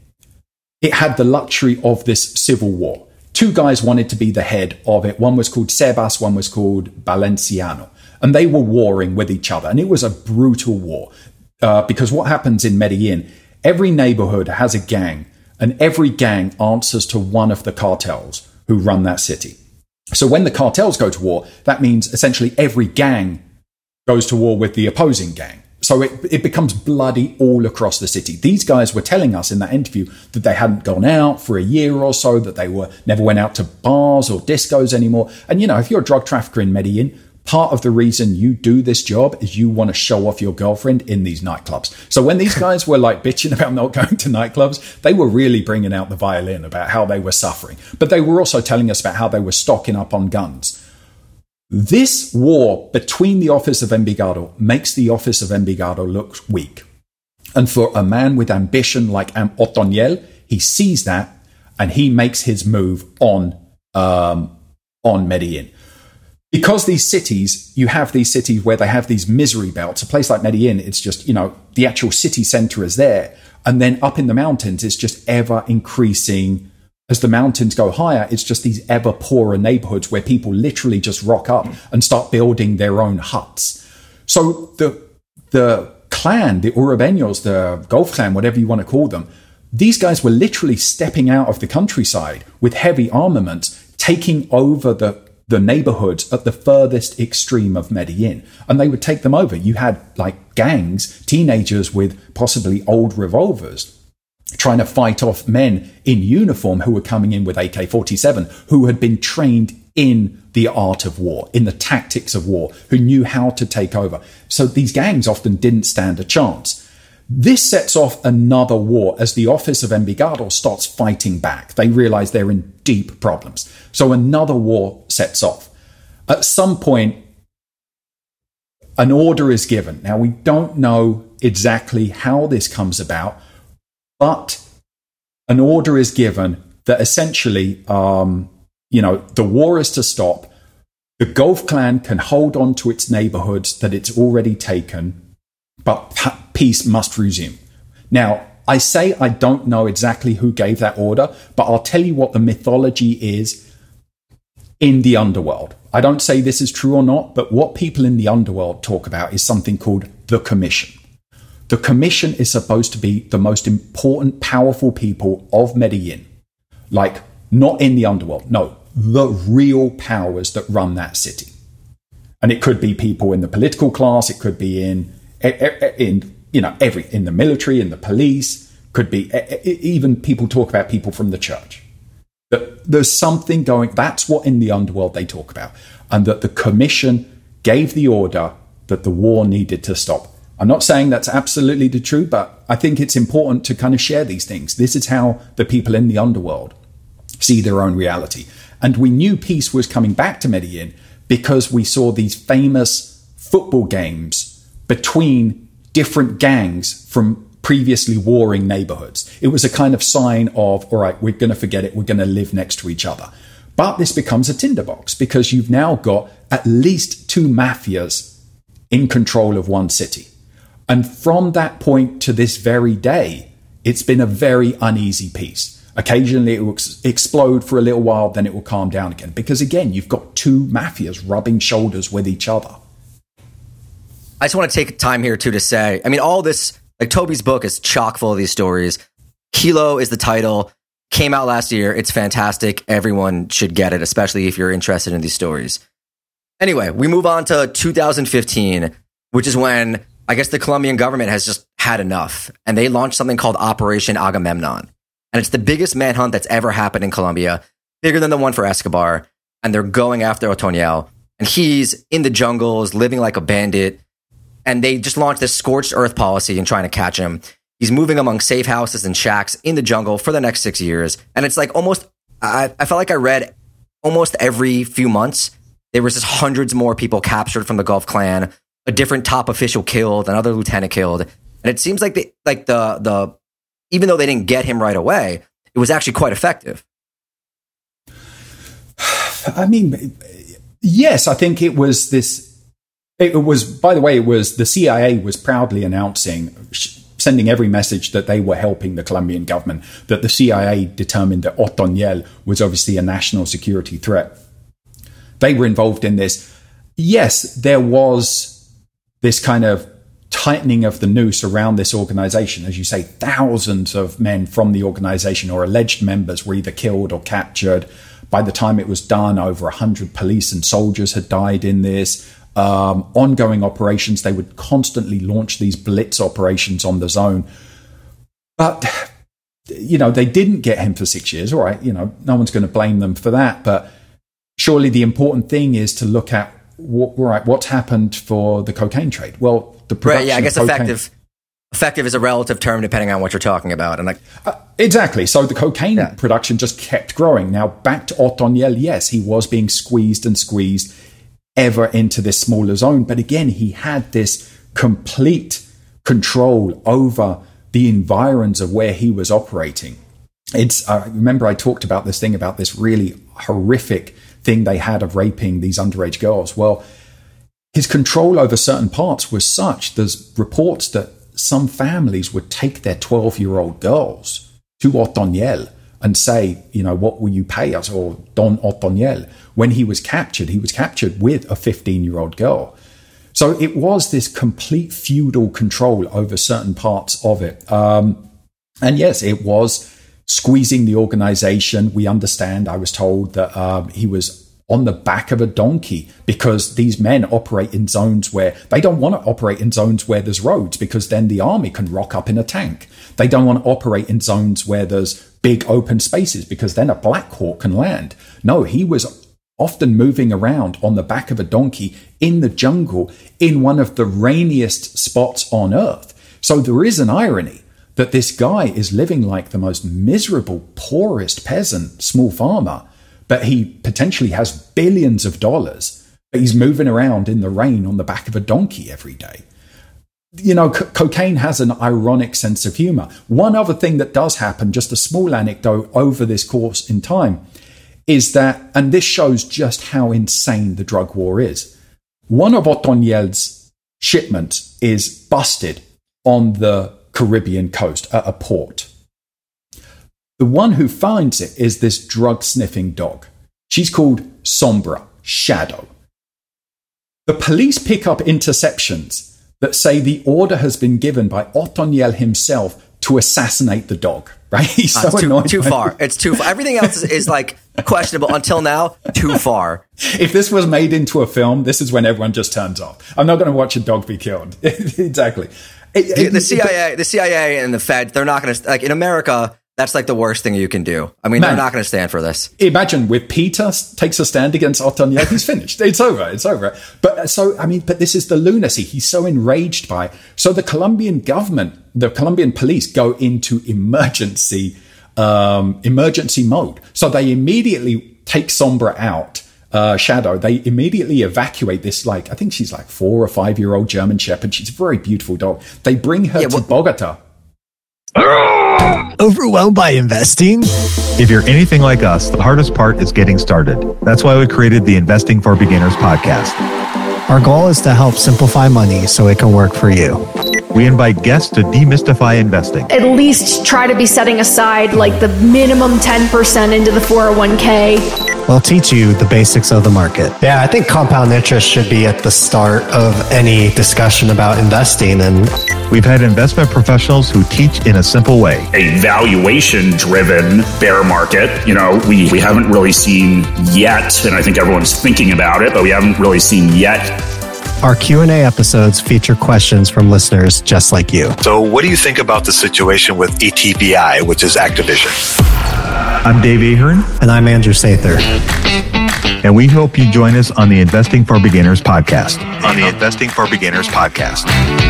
it had the luxury of this civil war. Two guys wanted to be the head of it. One was called Sebas, one was called Valenciano. And they were warring with each other. And it was a brutal war. Uh, because what happens in Medellin, every neighborhood has a gang. And every gang answers to one of the cartels who run that city. So when the cartels go to war, that means essentially every gang goes to war with the opposing gang. So it, it becomes bloody all across the city. These guys were telling us in that interview that they hadn't gone out for a year or so, that they were never went out to bars or discos anymore. And, you know, if you're a drug trafficker in Medellin, part of the reason you do this job is you want to show off your girlfriend in these nightclubs. So when these guys were like bitching about not going to nightclubs, they were really bringing out the violin about how they were suffering. But they were also telling us about how they were stocking up on guns. This war between the office of Envigado makes the office of Envigado look weak. And for a man with ambition like Otoniel, he sees that and he makes his move on um, on Medellin. Because these cities, you have these cities where they have these misery belts. A place like Medellin, it's just, you know, the actual city center is there. And then up in the mountains, it's just ever increasing. As the mountains go higher, it's just these ever poorer neighborhoods where people literally just rock up and start building their own huts. So the the clan, the Uribeños, the Gulf clan, whatever you want to call them, these guys were literally stepping out of the countryside with heavy armaments, taking over the the neighborhoods at the furthest extreme of Medellin, and they would take them over. You had like gangs, teenagers with possibly old revolvers, trying to fight off men in uniform who were coming in with A K forty-seven, who had been trained in the art of war, in the tactics of war, who knew how to take over. So these gangs often didn't stand a chance. This sets off another war as the office of Envigado starts fighting back. They realize they're in deep problems. So another war sets off. At some point, an order is given. Now, we don't know exactly how this comes about, but an order is given that essentially, um, you know, the war is to stop. The Gulf clan can hold on to its neighborhoods that it's already taken, but peace must resume. Now, I say I don't know exactly who gave that order, but I'll tell you what the mythology is in the underworld. I don't say this is true or not, but what people in the underworld talk about is something called the Commission. The Commission is supposed to be the most important, powerful people of Medellin. Like, not in the underworld. No, the real powers that run that city. And it could be people in the political class. It could be in, in you know, every in the military, in the police. Could be even people talk about people from the church. That there's something going. That's what in the underworld they talk about. And that the Commission gave the order that the war needed to stop. I'm not saying that's absolutely the truth, but I think it's important to kind of share these things. This is how the people in the underworld see their own reality. And we knew peace was coming back to Medellin because we saw these famous football games between different gangs from previously warring neighborhoods. It was a kind of sign of, all right, we're going to forget it. We're going to live next to each other. But this becomes a tinderbox because you've now got at least two mafias in control of one city. And from that point to this very day, it's been a very uneasy peace. Occasionally it will ex- explode for a little while, then it will calm down again. Because again, you've got two mafias rubbing shoulders with each other. I just want to take time here too to say, I mean, all this, like Toby's book is chock full of these stories. Kilo is the title, came out last year. It's fantastic. Everyone should get it, especially if you're interested in these stories. Anyway, we move on to two thousand fifteen, which is when I guess the Colombian government has just had enough. And they launched something called Operation Agamemnon. And it's the biggest manhunt that's ever happened in Colombia, bigger than the one for Escobar. And they're going after Otoniel. And he's in the jungles, living like a bandit. And they just launched this scorched earth policy in trying to catch him. He's moving among safe houses and shacks in the jungle for the next six years. And it's like almost, I, I felt like I read almost every few months, there was just hundreds more people captured from the Gulf clan, a different top official killed, another lieutenant killed. And it seems like the, like the, the, even though they didn't get him right away, it was actually quite effective. I mean, yes, I think it was this, it was, by the way, it was the C I A was proudly announcing, sending every message that they were helping the Colombian government, that the C I A determined that Otoniel was obviously a national security threat. They were involved in this. Yes, there was this kind of tightening of the noose around this organization. As you say, thousands of men from the organization or alleged members were either killed or captured. By the time it was done, over one hundred police and soldiers had died in this. Um, ongoing operations, they would constantly launch these blitz operations on the zone. But, you know, they didn't get him for six years. All right, you know, no one's going to blame them for that. But surely the important thing is to look at, what, right, what's happened for the cocaine trade? Well, the production right, yeah, I guess of cocaine, effective effective is a relative term depending on what you're talking about. And like uh, exactly. So the cocaine yeah. production just kept growing. Now back to Otoniel, yes, he was being squeezed and squeezed ever into this smaller zone. But again, he had this complete control over the environs of where he was operating. It's, I uh, remember I talked about this thing about this really horrific thing they had of raping these underage girls. Well, his control over certain parts was such, there's reports that some families would take their twelve-year-old girls to Otoniel and say, you know, what will you pay us? Or Don Otoniel. When he was captured, he was captured with a fifteen-year-old girl. So it was this complete feudal control over certain parts of it. Um, and yes, it was squeezing the organization. We understand, I was told that um, he was on the back of a donkey because these men operate in zones where they don't want to operate in zones where there's roads, because then the army can rock up in a tank. They don't want to operate in zones where there's big open spaces, because then a Black Hawk can land. No, he was often moving around on the back of a donkey in the jungle in one of the rainiest spots on earth. So there is an irony that this guy is living like the most miserable, poorest peasant, small farmer, but he potentially has billions of dollars, but he's moving around in the rain on the back of a donkey every day. You know, co- cocaine has an ironic sense of humor. One other thing that does happen, just a small anecdote over this course in time, is that, and this shows just how insane the drug war is, one of Otoniel's shipments is busted on the Caribbean coast at a port. The one who finds it is this drug-sniffing dog. She's called Sombra, Shadow. The police pick up interceptions that say the order has been given by Otoniel himself to assassinate the dog, right? He's so uh, too, annoyed. Too far. It's too far. Everything else is, is like questionable until now. Too far. If this was made into a film, this is when everyone just turns off. I'm not going to watch a dog be killed. Exactly. It, the, it, the C I A, the C I A and the Fed, they're not going to, like in America, that's like the worst thing you can do. I mean, Man, they're not going to stand for this. Imagine with Peter takes a stand against Otoniel, he's finished. It's over. It's over. But so, I mean, but this is the lunacy. He's so enraged by. So the Colombian government, the Colombian police go into emergency, um, emergency mode. So they immediately take Sombra out, uh, Shadow. They immediately evacuate this, like, I think she's like four or five year old German Shepherd. She's a very beautiful dog. They bring her yeah, well, to Bogota. Overwhelmed by investing? If you're anything like us, the hardest part is getting started. That's why we created the Investing for Beginners podcast. Our goal is to help simplify money so it can work for you. We invite guests to demystify investing. At least try to be setting aside like the minimum ten percent into the four oh one k. We'll teach you the basics of the market. Yeah, I think compound interest should be at the start of any discussion about investing. And we've had investment professionals who teach in a simple way. A valuation-driven bear market, you know, we, we haven't really seen yet, and I think everyone's thinking about it, but we haven't really seen yet. Our Q and A episodes feature questions from listeners just like you. So what do you think about the situation with A T B I, which is Activision? I'm Dave Ahern. And I'm Andrew Sather. And we hope you join us on the Investing for Beginners podcast. On the Investing for Beginners podcast.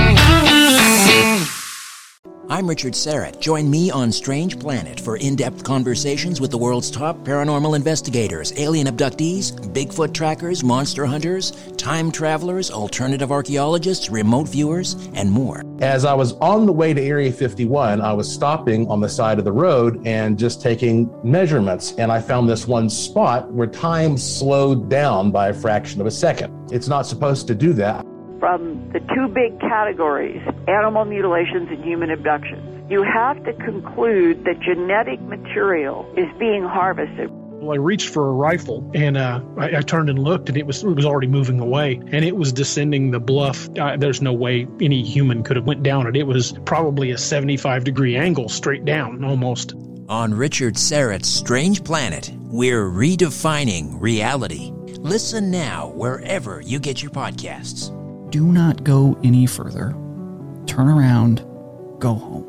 I'm Richard Serrett. Join me on Strange Planet for in-depth conversations with the world's top paranormal investigators, alien abductees, Bigfoot trackers, monster hunters, time travelers, alternative archaeologists, remote viewers, and more. As I was on the way to Area fifty-one, I was stopping on the side of the road and just taking measurements. And I found this one spot where time slowed down by a fraction of a second. It's not supposed to do that. From the two big categories, animal mutilations and human abductions, you have to conclude that genetic material is being harvested. Well, I reached for a rifle, and uh, I, I turned and looked, and it was it was already moving away, and it was descending the bluff. Uh, there's no way any human could have went down it. It was probably a seventy-five degree angle straight down, almost. On Richard Serrett's Strange Planet, we're redefining reality. Listen now wherever you get your podcasts. Do not go any further. Turn around. Go home.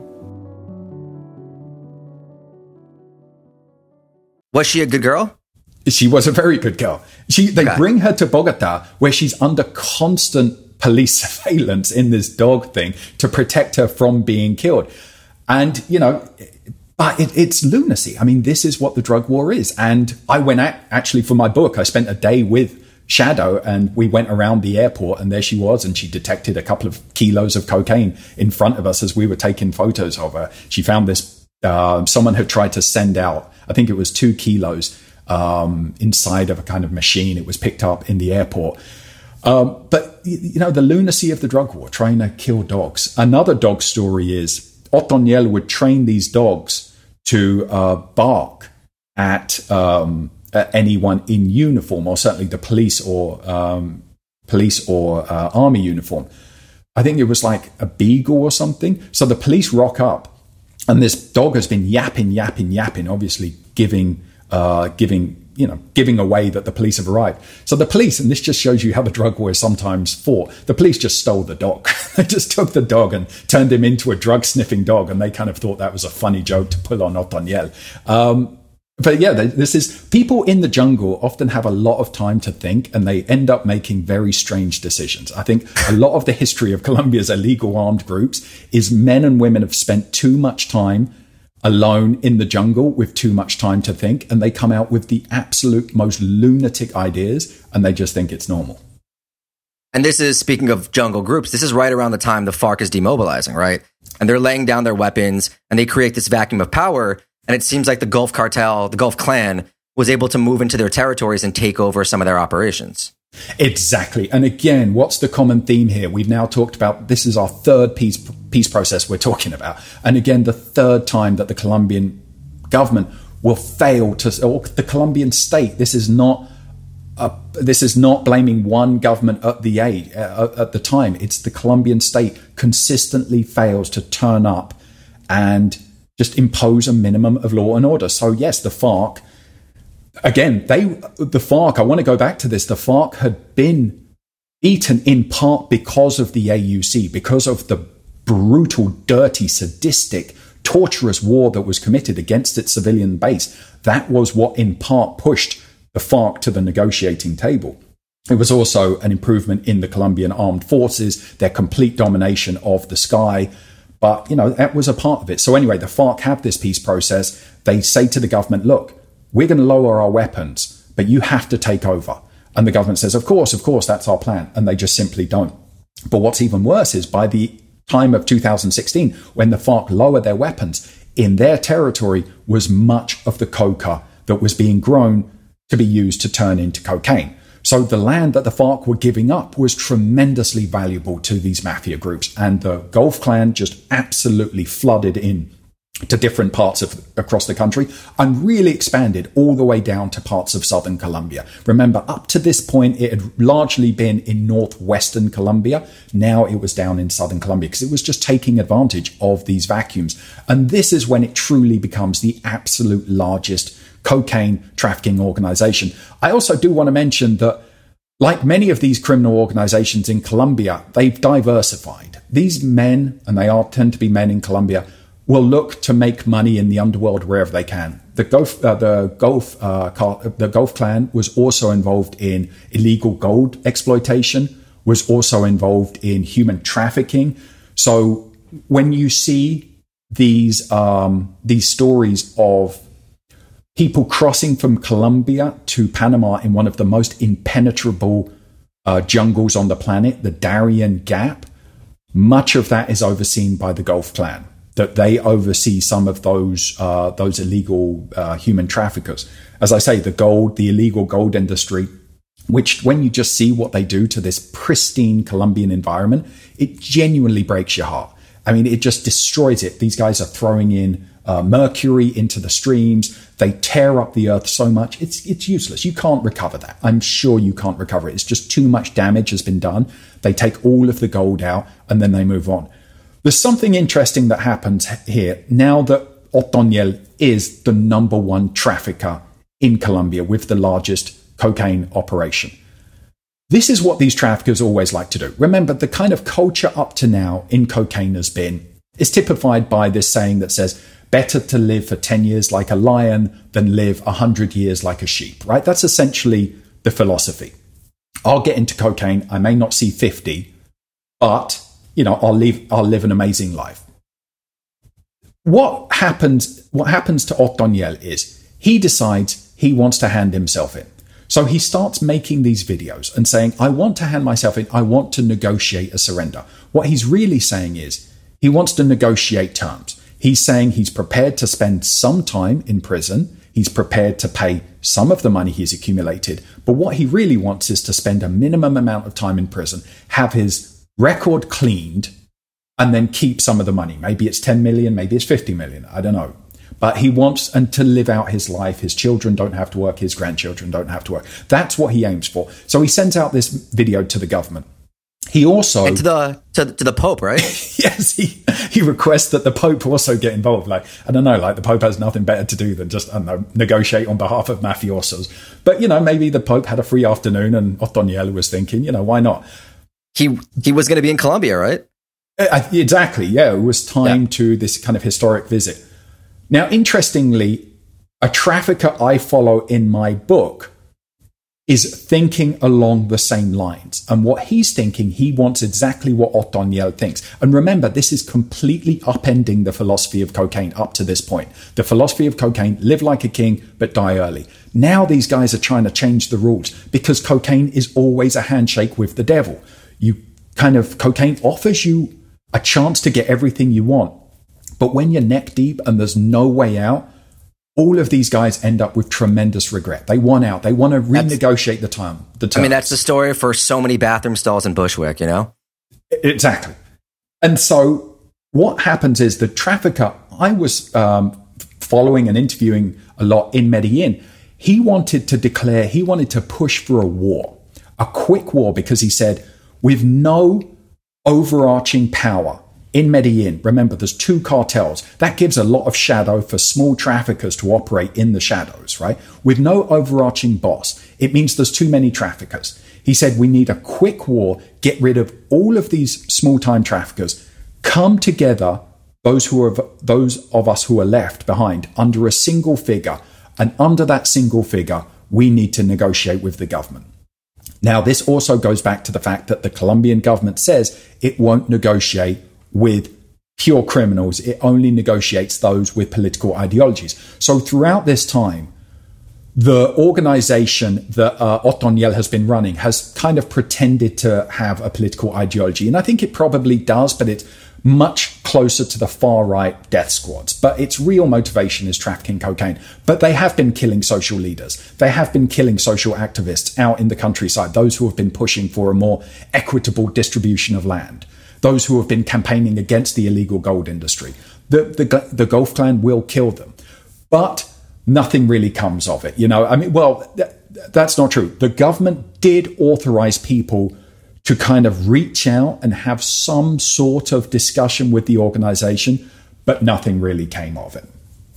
Was she a good girl? She was a very good girl. She They okay. bring her to Bogota, where she's under constant police surveillance in this dog thing to protect her from being killed. And, you know, but it, it's lunacy. I mean, this is what the drug war is. And I went out, actually, for my book, I spent a day with Shadow, and we went around the airport, and there she was, and she detected a couple of kilos of cocaine in front of us as we were taking photos of her. She found this, uh, someone had tried to send out, I think it was two kilos um, inside of a kind of machine. It was picked up in the airport. Um, but, you know, the lunacy of the drug war, trying to kill dogs. Another dog story is Otoniel would train these dogs to uh, bark at, um, at anyone in uniform, or certainly the police or um, police or uh, army uniform. I think it was like a beagle or something. So the police rock up, and this dog has been yapping, yapping, yapping, obviously giving, uh, giving. you know, giving away that the police have arrived. So the police, and this just shows you how the drug war is sometimes fought, the police just stole the dog. They just took the dog and turned him into a drug-sniffing dog, and they kind of thought that was a funny joke to pull on Otoniel. Um, but yeah, this is, people in the jungle often have a lot of time to think, and they end up making very strange decisions. I think a lot of the history of Colombia's illegal armed groups is men and women have spent too much time alone in the jungle with too much time to think, and they come out with the absolute most lunatic ideas, and they just think it's normal. And this is, speaking of jungle groups, this is right around the time the FARC is demobilizing, right? And they're laying down their weapons, and they create this vacuum of power, and it seems like the Gulf Cartel, the Gulf Clan, was able to move into their territories and take over some of their operations. Exactly. And again, what's the common theme here? We've now talked about, this is our third peace peace process we're talking about. And again, the third time that the Colombian government will fail to, or the Colombian state, this is not a, this is not blaming one government at the age, uh, at the time. It's the Colombian state consistently fails to turn up and just impose a minimum of law and order. So yes, the FARC, again, they, the FARC, I want to go back to this, the FARC had been eaten in part because of the A U C, because of the brutal, dirty, sadistic, torturous war that was committed against its civilian base. That was what in part pushed the FARC to the negotiating table. It was also an improvement in the Colombian armed forces, their complete domination of the sky. But, you know, that was a part of it. So anyway, the FARC have this peace process. They say to the government, look, we're going to lower our weapons, but you have to take over. And the government says, of course, of course, that's our plan. And they just simply don't. But what's even worse is by the time of two thousand sixteen, when the FARC lowered their weapons, in their territory was much of the coca that was being grown to be used to turn into cocaine. So the land that the FARC were giving up was tremendously valuable to these mafia groups. And the Gulf Clan just absolutely flooded in to different parts of across the country and really expanded all the way down to parts of southern Colombia. Remember, up to this point, it had largely been in northwestern Colombia. Now it was down in southern Colombia because it was just taking advantage of these vacuums. And this is when it truly becomes the absolute largest cocaine trafficking organization. I also do want to mention that, like many of these criminal organizations in Colombia, they've diversified. These men, and they are tend to be men in Colombia, will look to make money in the underworld wherever they can. The Gulf, uh, the Gulf, uh, the Gulf Clan was also involved in illegal gold exploitation, was also involved in human trafficking. So when you see these um, these stories of people crossing from Colombia to Panama in one of the most impenetrable uh, jungles on the planet, the Darien Gap, much of that is overseen by the Gulf Clan. That they oversee some of those uh, those illegal uh, human traffickers. As I say, the gold, the illegal gold industry, which when you just see what they do to this pristine Colombian environment, it genuinely breaks your heart. I mean, it just destroys it. These guys are throwing in uh, mercury into the streams. They tear up the earth so much. It's it's useless. You can't recover that. I'm sure you can't recover it. It's just too much damage has been done. They take all of the gold out and then they move on. There's something interesting that happens here now that Otoniel is the number one trafficker in Colombia with the largest cocaine operation. This is what these traffickers always like to do. Remember, the kind of culture up to now in cocaine has been, is typified by this saying that says, better to live for ten years like a lion than live one hundred years like a sheep, right? That's essentially the philosophy. I'll get into cocaine. I may not see fifty, but you know, I'll live, I'll live an amazing life. What happens, what happens to Otoniel is he decides he wants to hand himself in. So he starts making these videos and saying, I want to hand myself in. I want to negotiate a surrender. What he's really saying is he wants to negotiate terms. He's saying he's prepared to spend some time in prison. He's prepared to pay some of the money he's accumulated. But what he really wants is to spend a minimum amount of time in prison, have his record cleaned, and then keep some of the money. Maybe it's ten million, maybe it's fifty million. I don't know. But he wants and to live out his life. His children don't have to work. His grandchildren don't have to work. That's what he aims for. So he sends out this video to the government. He also and to the to, to the Pope, right? Yes, he he requests that the Pope also get involved. Like, I don't know, like the Pope has nothing better to do than just, I don't know, negotiate on behalf of mafiosos. But, you know, maybe the Pope had a free afternoon and Otoniel was thinking, you know, why not? He he was going to be in Colombia, right? Uh, exactly, yeah. It was time yeah. to this kind of historic visit. Now, interestingly, a trafficker I follow in my book is thinking along the same lines. And what he's thinking, he wants exactly what Otoniel thinks. And remember, this is completely upending the philosophy of cocaine up to this point. The philosophy of cocaine, live like a king, but die early. Now these guys are trying to change the rules because cocaine is always a handshake with the devil. You kind of, cocaine offers you a chance to get everything you want. But when you're neck deep and there's no way out, all of these guys end up with tremendous regret. They want out. They want to renegotiate that's, the time. The terms. I mean, that's the story for so many bathroom stalls in Bushwick, you know? Exactly. And so what happens is the trafficker I was um, following and interviewing a lot in Medellin, he wanted to declare, he wanted to push for a war, a quick war, because he said, with no overarching power, in Medellin, remember, there's two cartels. That gives a lot of shadow for small traffickers to operate in the shadows, right? With no overarching boss, it means there's too many traffickers. He said, we need a quick war, get rid of all of these small-time traffickers, come together, those who are those of us who are left behind, under a single figure. And under that single figure, we need to negotiate with the government. Now, this also goes back to the fact that the Colombian government says it won't negotiate with pure criminals. It only negotiates those with political ideologies. So throughout this time, the organization that uh, Otoniel has been running has kind of pretended to have a political ideology. And I think it probably does, but it's much closer to the far-right death squads. But its real motivation is trafficking cocaine. But they have been killing social leaders. They have been killing social activists out in the countryside, those who have been pushing for a more equitable distribution of land, those who have been campaigning against the illegal gold industry. The, the, the Gulf Clan will kill them. But nothing really comes of it. You know, I mean, well, th- that's not true. The government did authorize people to kind of reach out and have some sort of discussion with the organization, but nothing really came of it.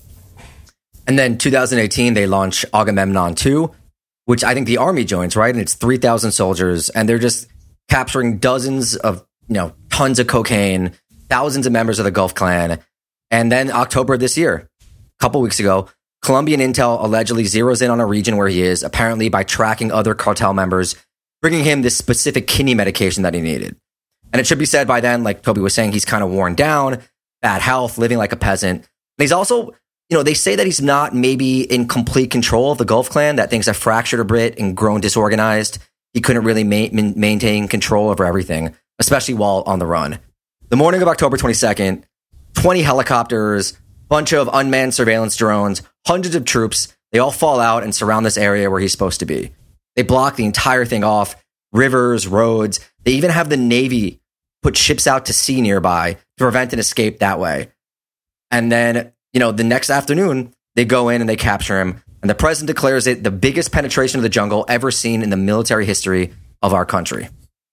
And then two thousand eighteen, they launch Agamemnon two, which I think the army joins, right? And it's three thousand soldiers, and they're just capturing dozens of, you know, tons of cocaine, thousands of members of the Gulf Clan. And then October this year, a couple weeks ago, Colombian intel allegedly zeroes in on a region where he is, apparently by tracking other cartel members, bringing him this specific kidney medication that he needed. And it should be said by then, like Toby was saying, he's kind of worn down, bad health, living like a peasant. And he's also, you know, they say that he's not maybe in complete control of the Gulf Clan, that things have fractured a bit and grown disorganized. He couldn't really ma- maintain control over everything, especially while on the run. The morning of October twenty-second, twenty helicopters, bunch of unmanned surveillance drones, hundreds of troops, they all fall out and surround this area where he's supposed to be. They block the entire thing off, rivers, roads. They even have the Navy put ships out to sea nearby to prevent an escape that way. And then, you know, the next afternoon, they go in and they capture him. And the president declares it the biggest penetration of the jungle ever seen in the military history of our country.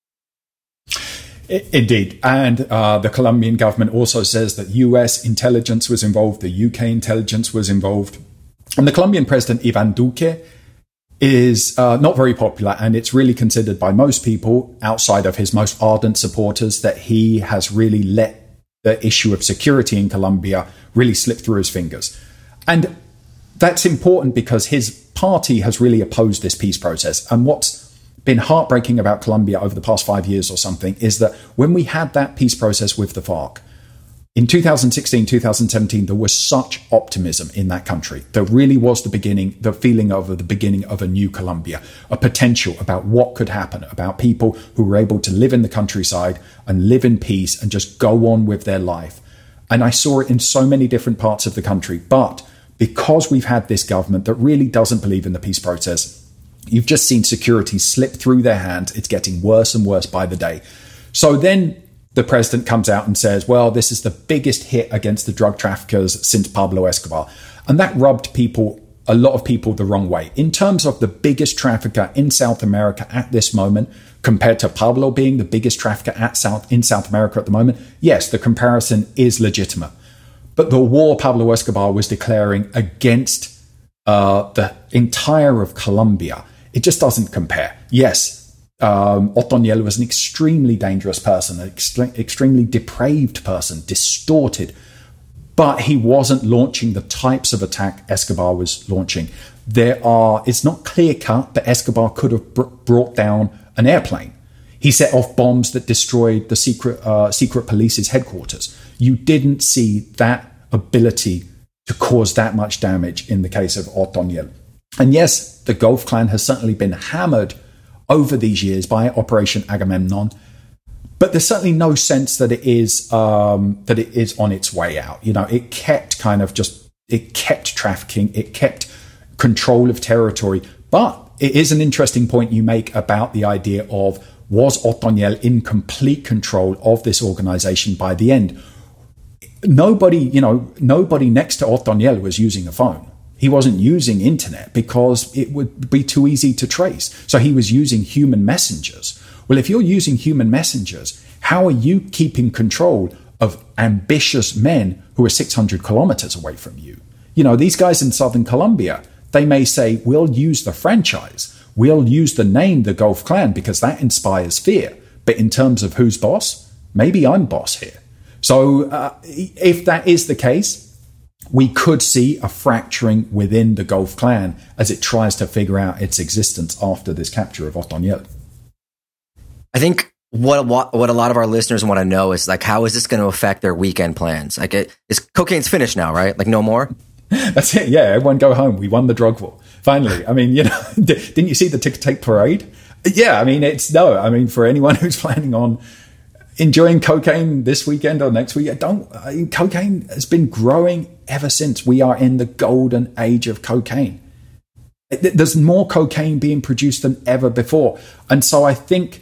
Indeed. And uh, the Colombian government also says that U S intelligence was involved, the U K intelligence was involved. And the Colombian president, Ivan Duque, is uh, not very popular, and it's really considered by most people, outside of his most ardent supporters, that he has really let the issue of security in Colombia really slip through his fingers. And that's important because his party has really opposed this peace process. And what's been heartbreaking about Colombia over the past five years or something is that when we had that peace process with the FARC, in two thousand sixteen, two thousand seventeen, there was such optimism in that country. There really was the beginning, the feeling of the beginning of a new Colombia, a potential about what could happen, about people who were able to live in the countryside and live in peace and just go on with their life. And I saw it in so many different parts of the country. But because we've had this government that really doesn't believe in the peace process. You've just seen security slip through their hands. It's getting worse and worse by the day. So then the president comes out and says, well, this is the biggest hit against the drug traffickers since Pablo Escobar. And that rubbed people, a lot of people, the wrong way. In terms of the biggest trafficker in South America at this moment, compared to Pablo being the biggest trafficker at South in South America at the moment, yes, the comparison is legitimate. But the war Pablo Escobar was declaring against uh, the entire of Colombia, it just doesn't compare. Yes, um, Otoniel was an extremely dangerous person, an extre- extremely depraved person, distorted, but he wasn't launching the types of attack Escobar was launching. There are, it's not clear cut, but Escobar could have br- brought down an airplane. He set off bombs that destroyed the secret uh, secret police's headquarters. You didn't see that ability to cause that much damage in the case of Otoniel. And yes, the Gulf Clan has certainly been hammered over these years by Operation Agamemnon, but there's certainly no sense that it is um, that it is on its way out. You know, it kept kind of just it kept trafficking, it kept control of territory. But it is an interesting point you make about the idea of, was Otoniel in complete control of this organization by the end? Nobody, you know, nobody next to Otoniel was using a phone. He wasn't using internet because it would be too easy to trace. So he was using human messengers. Well, if you're using human messengers, how are you keeping control of ambitious men who are six hundred kilometers away from you? You know, these guys in Southern Colombia, they may say, we'll use the franchise. We'll use the name, the Gulf Clan, because that inspires fear. But in terms of who's boss, maybe I'm boss here. So uh, if that is the case, we could see a fracturing within the Gulf Clan as it tries to figure out its existence after this capture of Otoniel. I think what, what what a lot of our listeners want to know is, like, how is this going to affect their weekend plans? Like, it, is cocaine's finished now, right? Like, no more? That's it. Yeah, everyone go home. We won the drug war. Finally. I mean, you know, didn't you see the ticker tape parade? Yeah, I mean, it's no. I mean, for anyone who's planning on enjoying cocaine this weekend or next week, don't. I mean, cocaine has been growing ever since. We are in the golden age of cocaine. There's more cocaine being produced than ever before. And so I think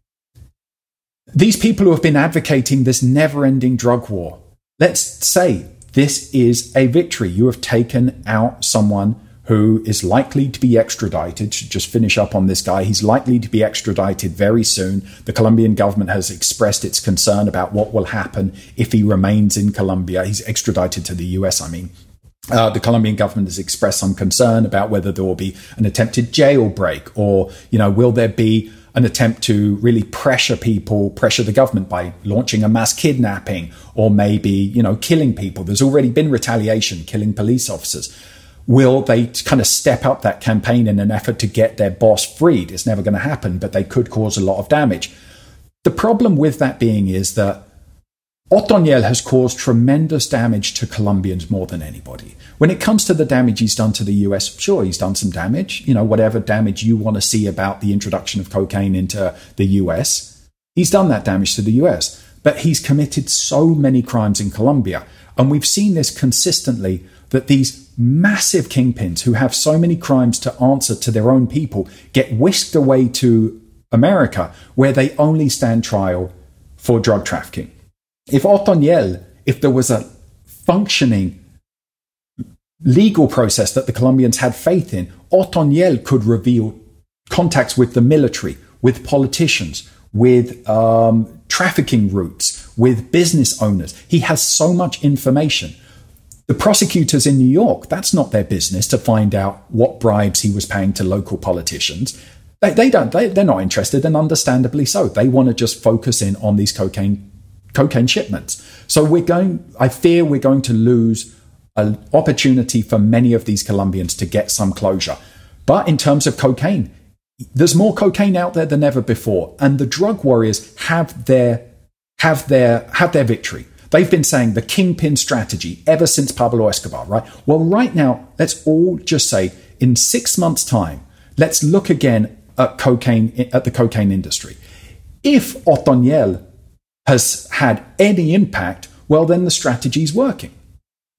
these people who have been advocating this never-ending drug war, let's say this is a victory. You have taken out someone who is likely to be extradited. To just finish up on this guy, he's likely to be extradited very soon. The Colombian government has expressed its concern about what will happen if he remains in Colombia. He's extradited to the U S, I mean. Uh, the Colombian government has expressed some concern about whether there will be an attempted jailbreak, or, you know, will there be an attempt to really pressure people, pressure the government by launching a mass kidnapping, or maybe, you know, killing people. There's already been retaliation, killing police officers. Will they kind of step up that campaign in an effort to get their boss freed? It's never going to happen, but they could cause a lot of damage. The problem with that being is that Otoniel has caused tremendous damage to Colombians more than anybody. When it comes to the damage he's done to the U S, sure, he's done some damage. You know, whatever damage you want to see about the introduction of cocaine into the U S, he's done that damage to the U S. But he's committed so many crimes in Colombia. And we've seen this consistently, that these massive kingpins who have so many crimes to answer to their own people get whisked away to America, where they only stand trial for drug trafficking. If Otoniel, if there was a functioning legal process that the Colombians had faith in, Otoniel could reveal contacts with the military, with politicians, with um, trafficking routes, with business owners. He has so much information. The prosecutors in New York, that's not their business to find out what bribes he was paying to local politicians. They, they don't, they, they're not interested, and understandably so. They want to just focus in on these cocaine cocaine shipments. So we're going, I fear we're going to lose an opportunity for many of these Colombians to get some closure. But in terms of cocaine, there's more cocaine out there than ever before. And the drug warriors have their, have their, have their victory. They've been saying the kingpin strategy ever since Pablo Escobar, right? Well, right now, let's all just say in six months' time, let's look again at cocaine, at the cocaine industry. If Otoniel has had any impact, well, then the strategy's working.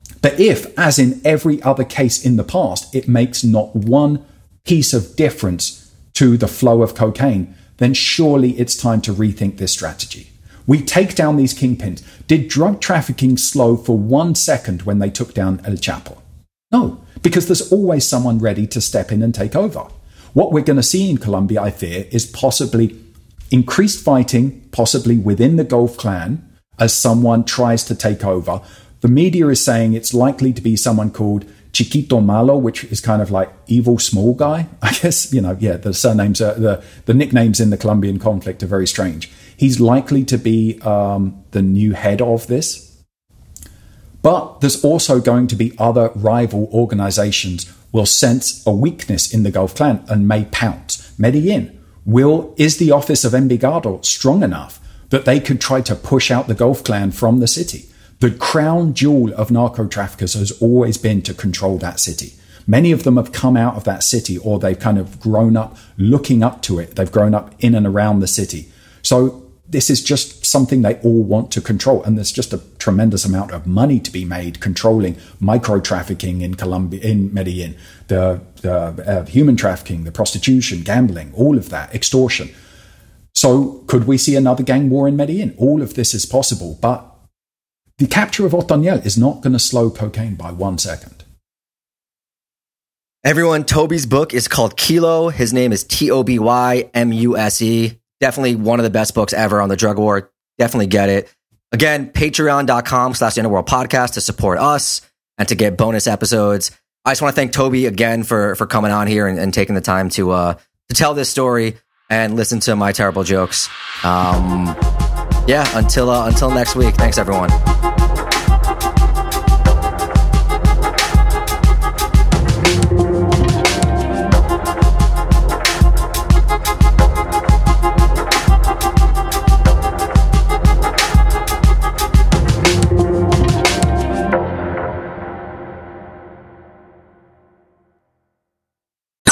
But if, as in every other case in the past, it makes not one piece of difference to the flow of cocaine, then surely it's time to rethink this strategy. We take down these kingpins. Did drug trafficking slow for one second when they took down El Chapo? No, because there's always someone ready to step in and take over. What we're going to see in Colombia, I fear, is possibly increased fighting, possibly within the Gulf clan, as someone tries to take over. The media is saying it's likely to be someone called Chiquito Malo, which is kind of like evil small guy. I guess, you know, yeah, the surnames, are, the, the nicknames in the Colombian conflict are very strange. He's likely to be um, the new head of this. But there's also going to be other rival organizations will sense a weakness in the Gulf clan and may pounce. Medellin will, is the office of Envigado strong enough that they could try to push out the Gulf clan from the city? The crown jewel of narco traffickers has always been to control that city. Many of them have come out of that city, or they've kind of grown up looking up to it. They've grown up in and around the city. So this is just something they all want to control. And there's just a tremendous amount of money to be made controlling micro trafficking in Colombia, in Medellin, the, the uh, human trafficking, the prostitution, gambling, all of that, extortion. So could we see another gang war in Medellin? All of this is possible, but the capture of Otoniel is not going to slow cocaine by one second. Everyone, Toby's book is called Kilo. His name is T O B Y M U S E. Definitely one of the best books ever on the drug war. Definitely get it. Again, patreon.com slash Underworld Podcast to support us and to get bonus episodes. I just want to thank Toby again for, for coming on here and, and taking the time to uh, to tell this story and listen to my terrible jokes. Um, yeah, until uh, until next week. Thanks, everyone.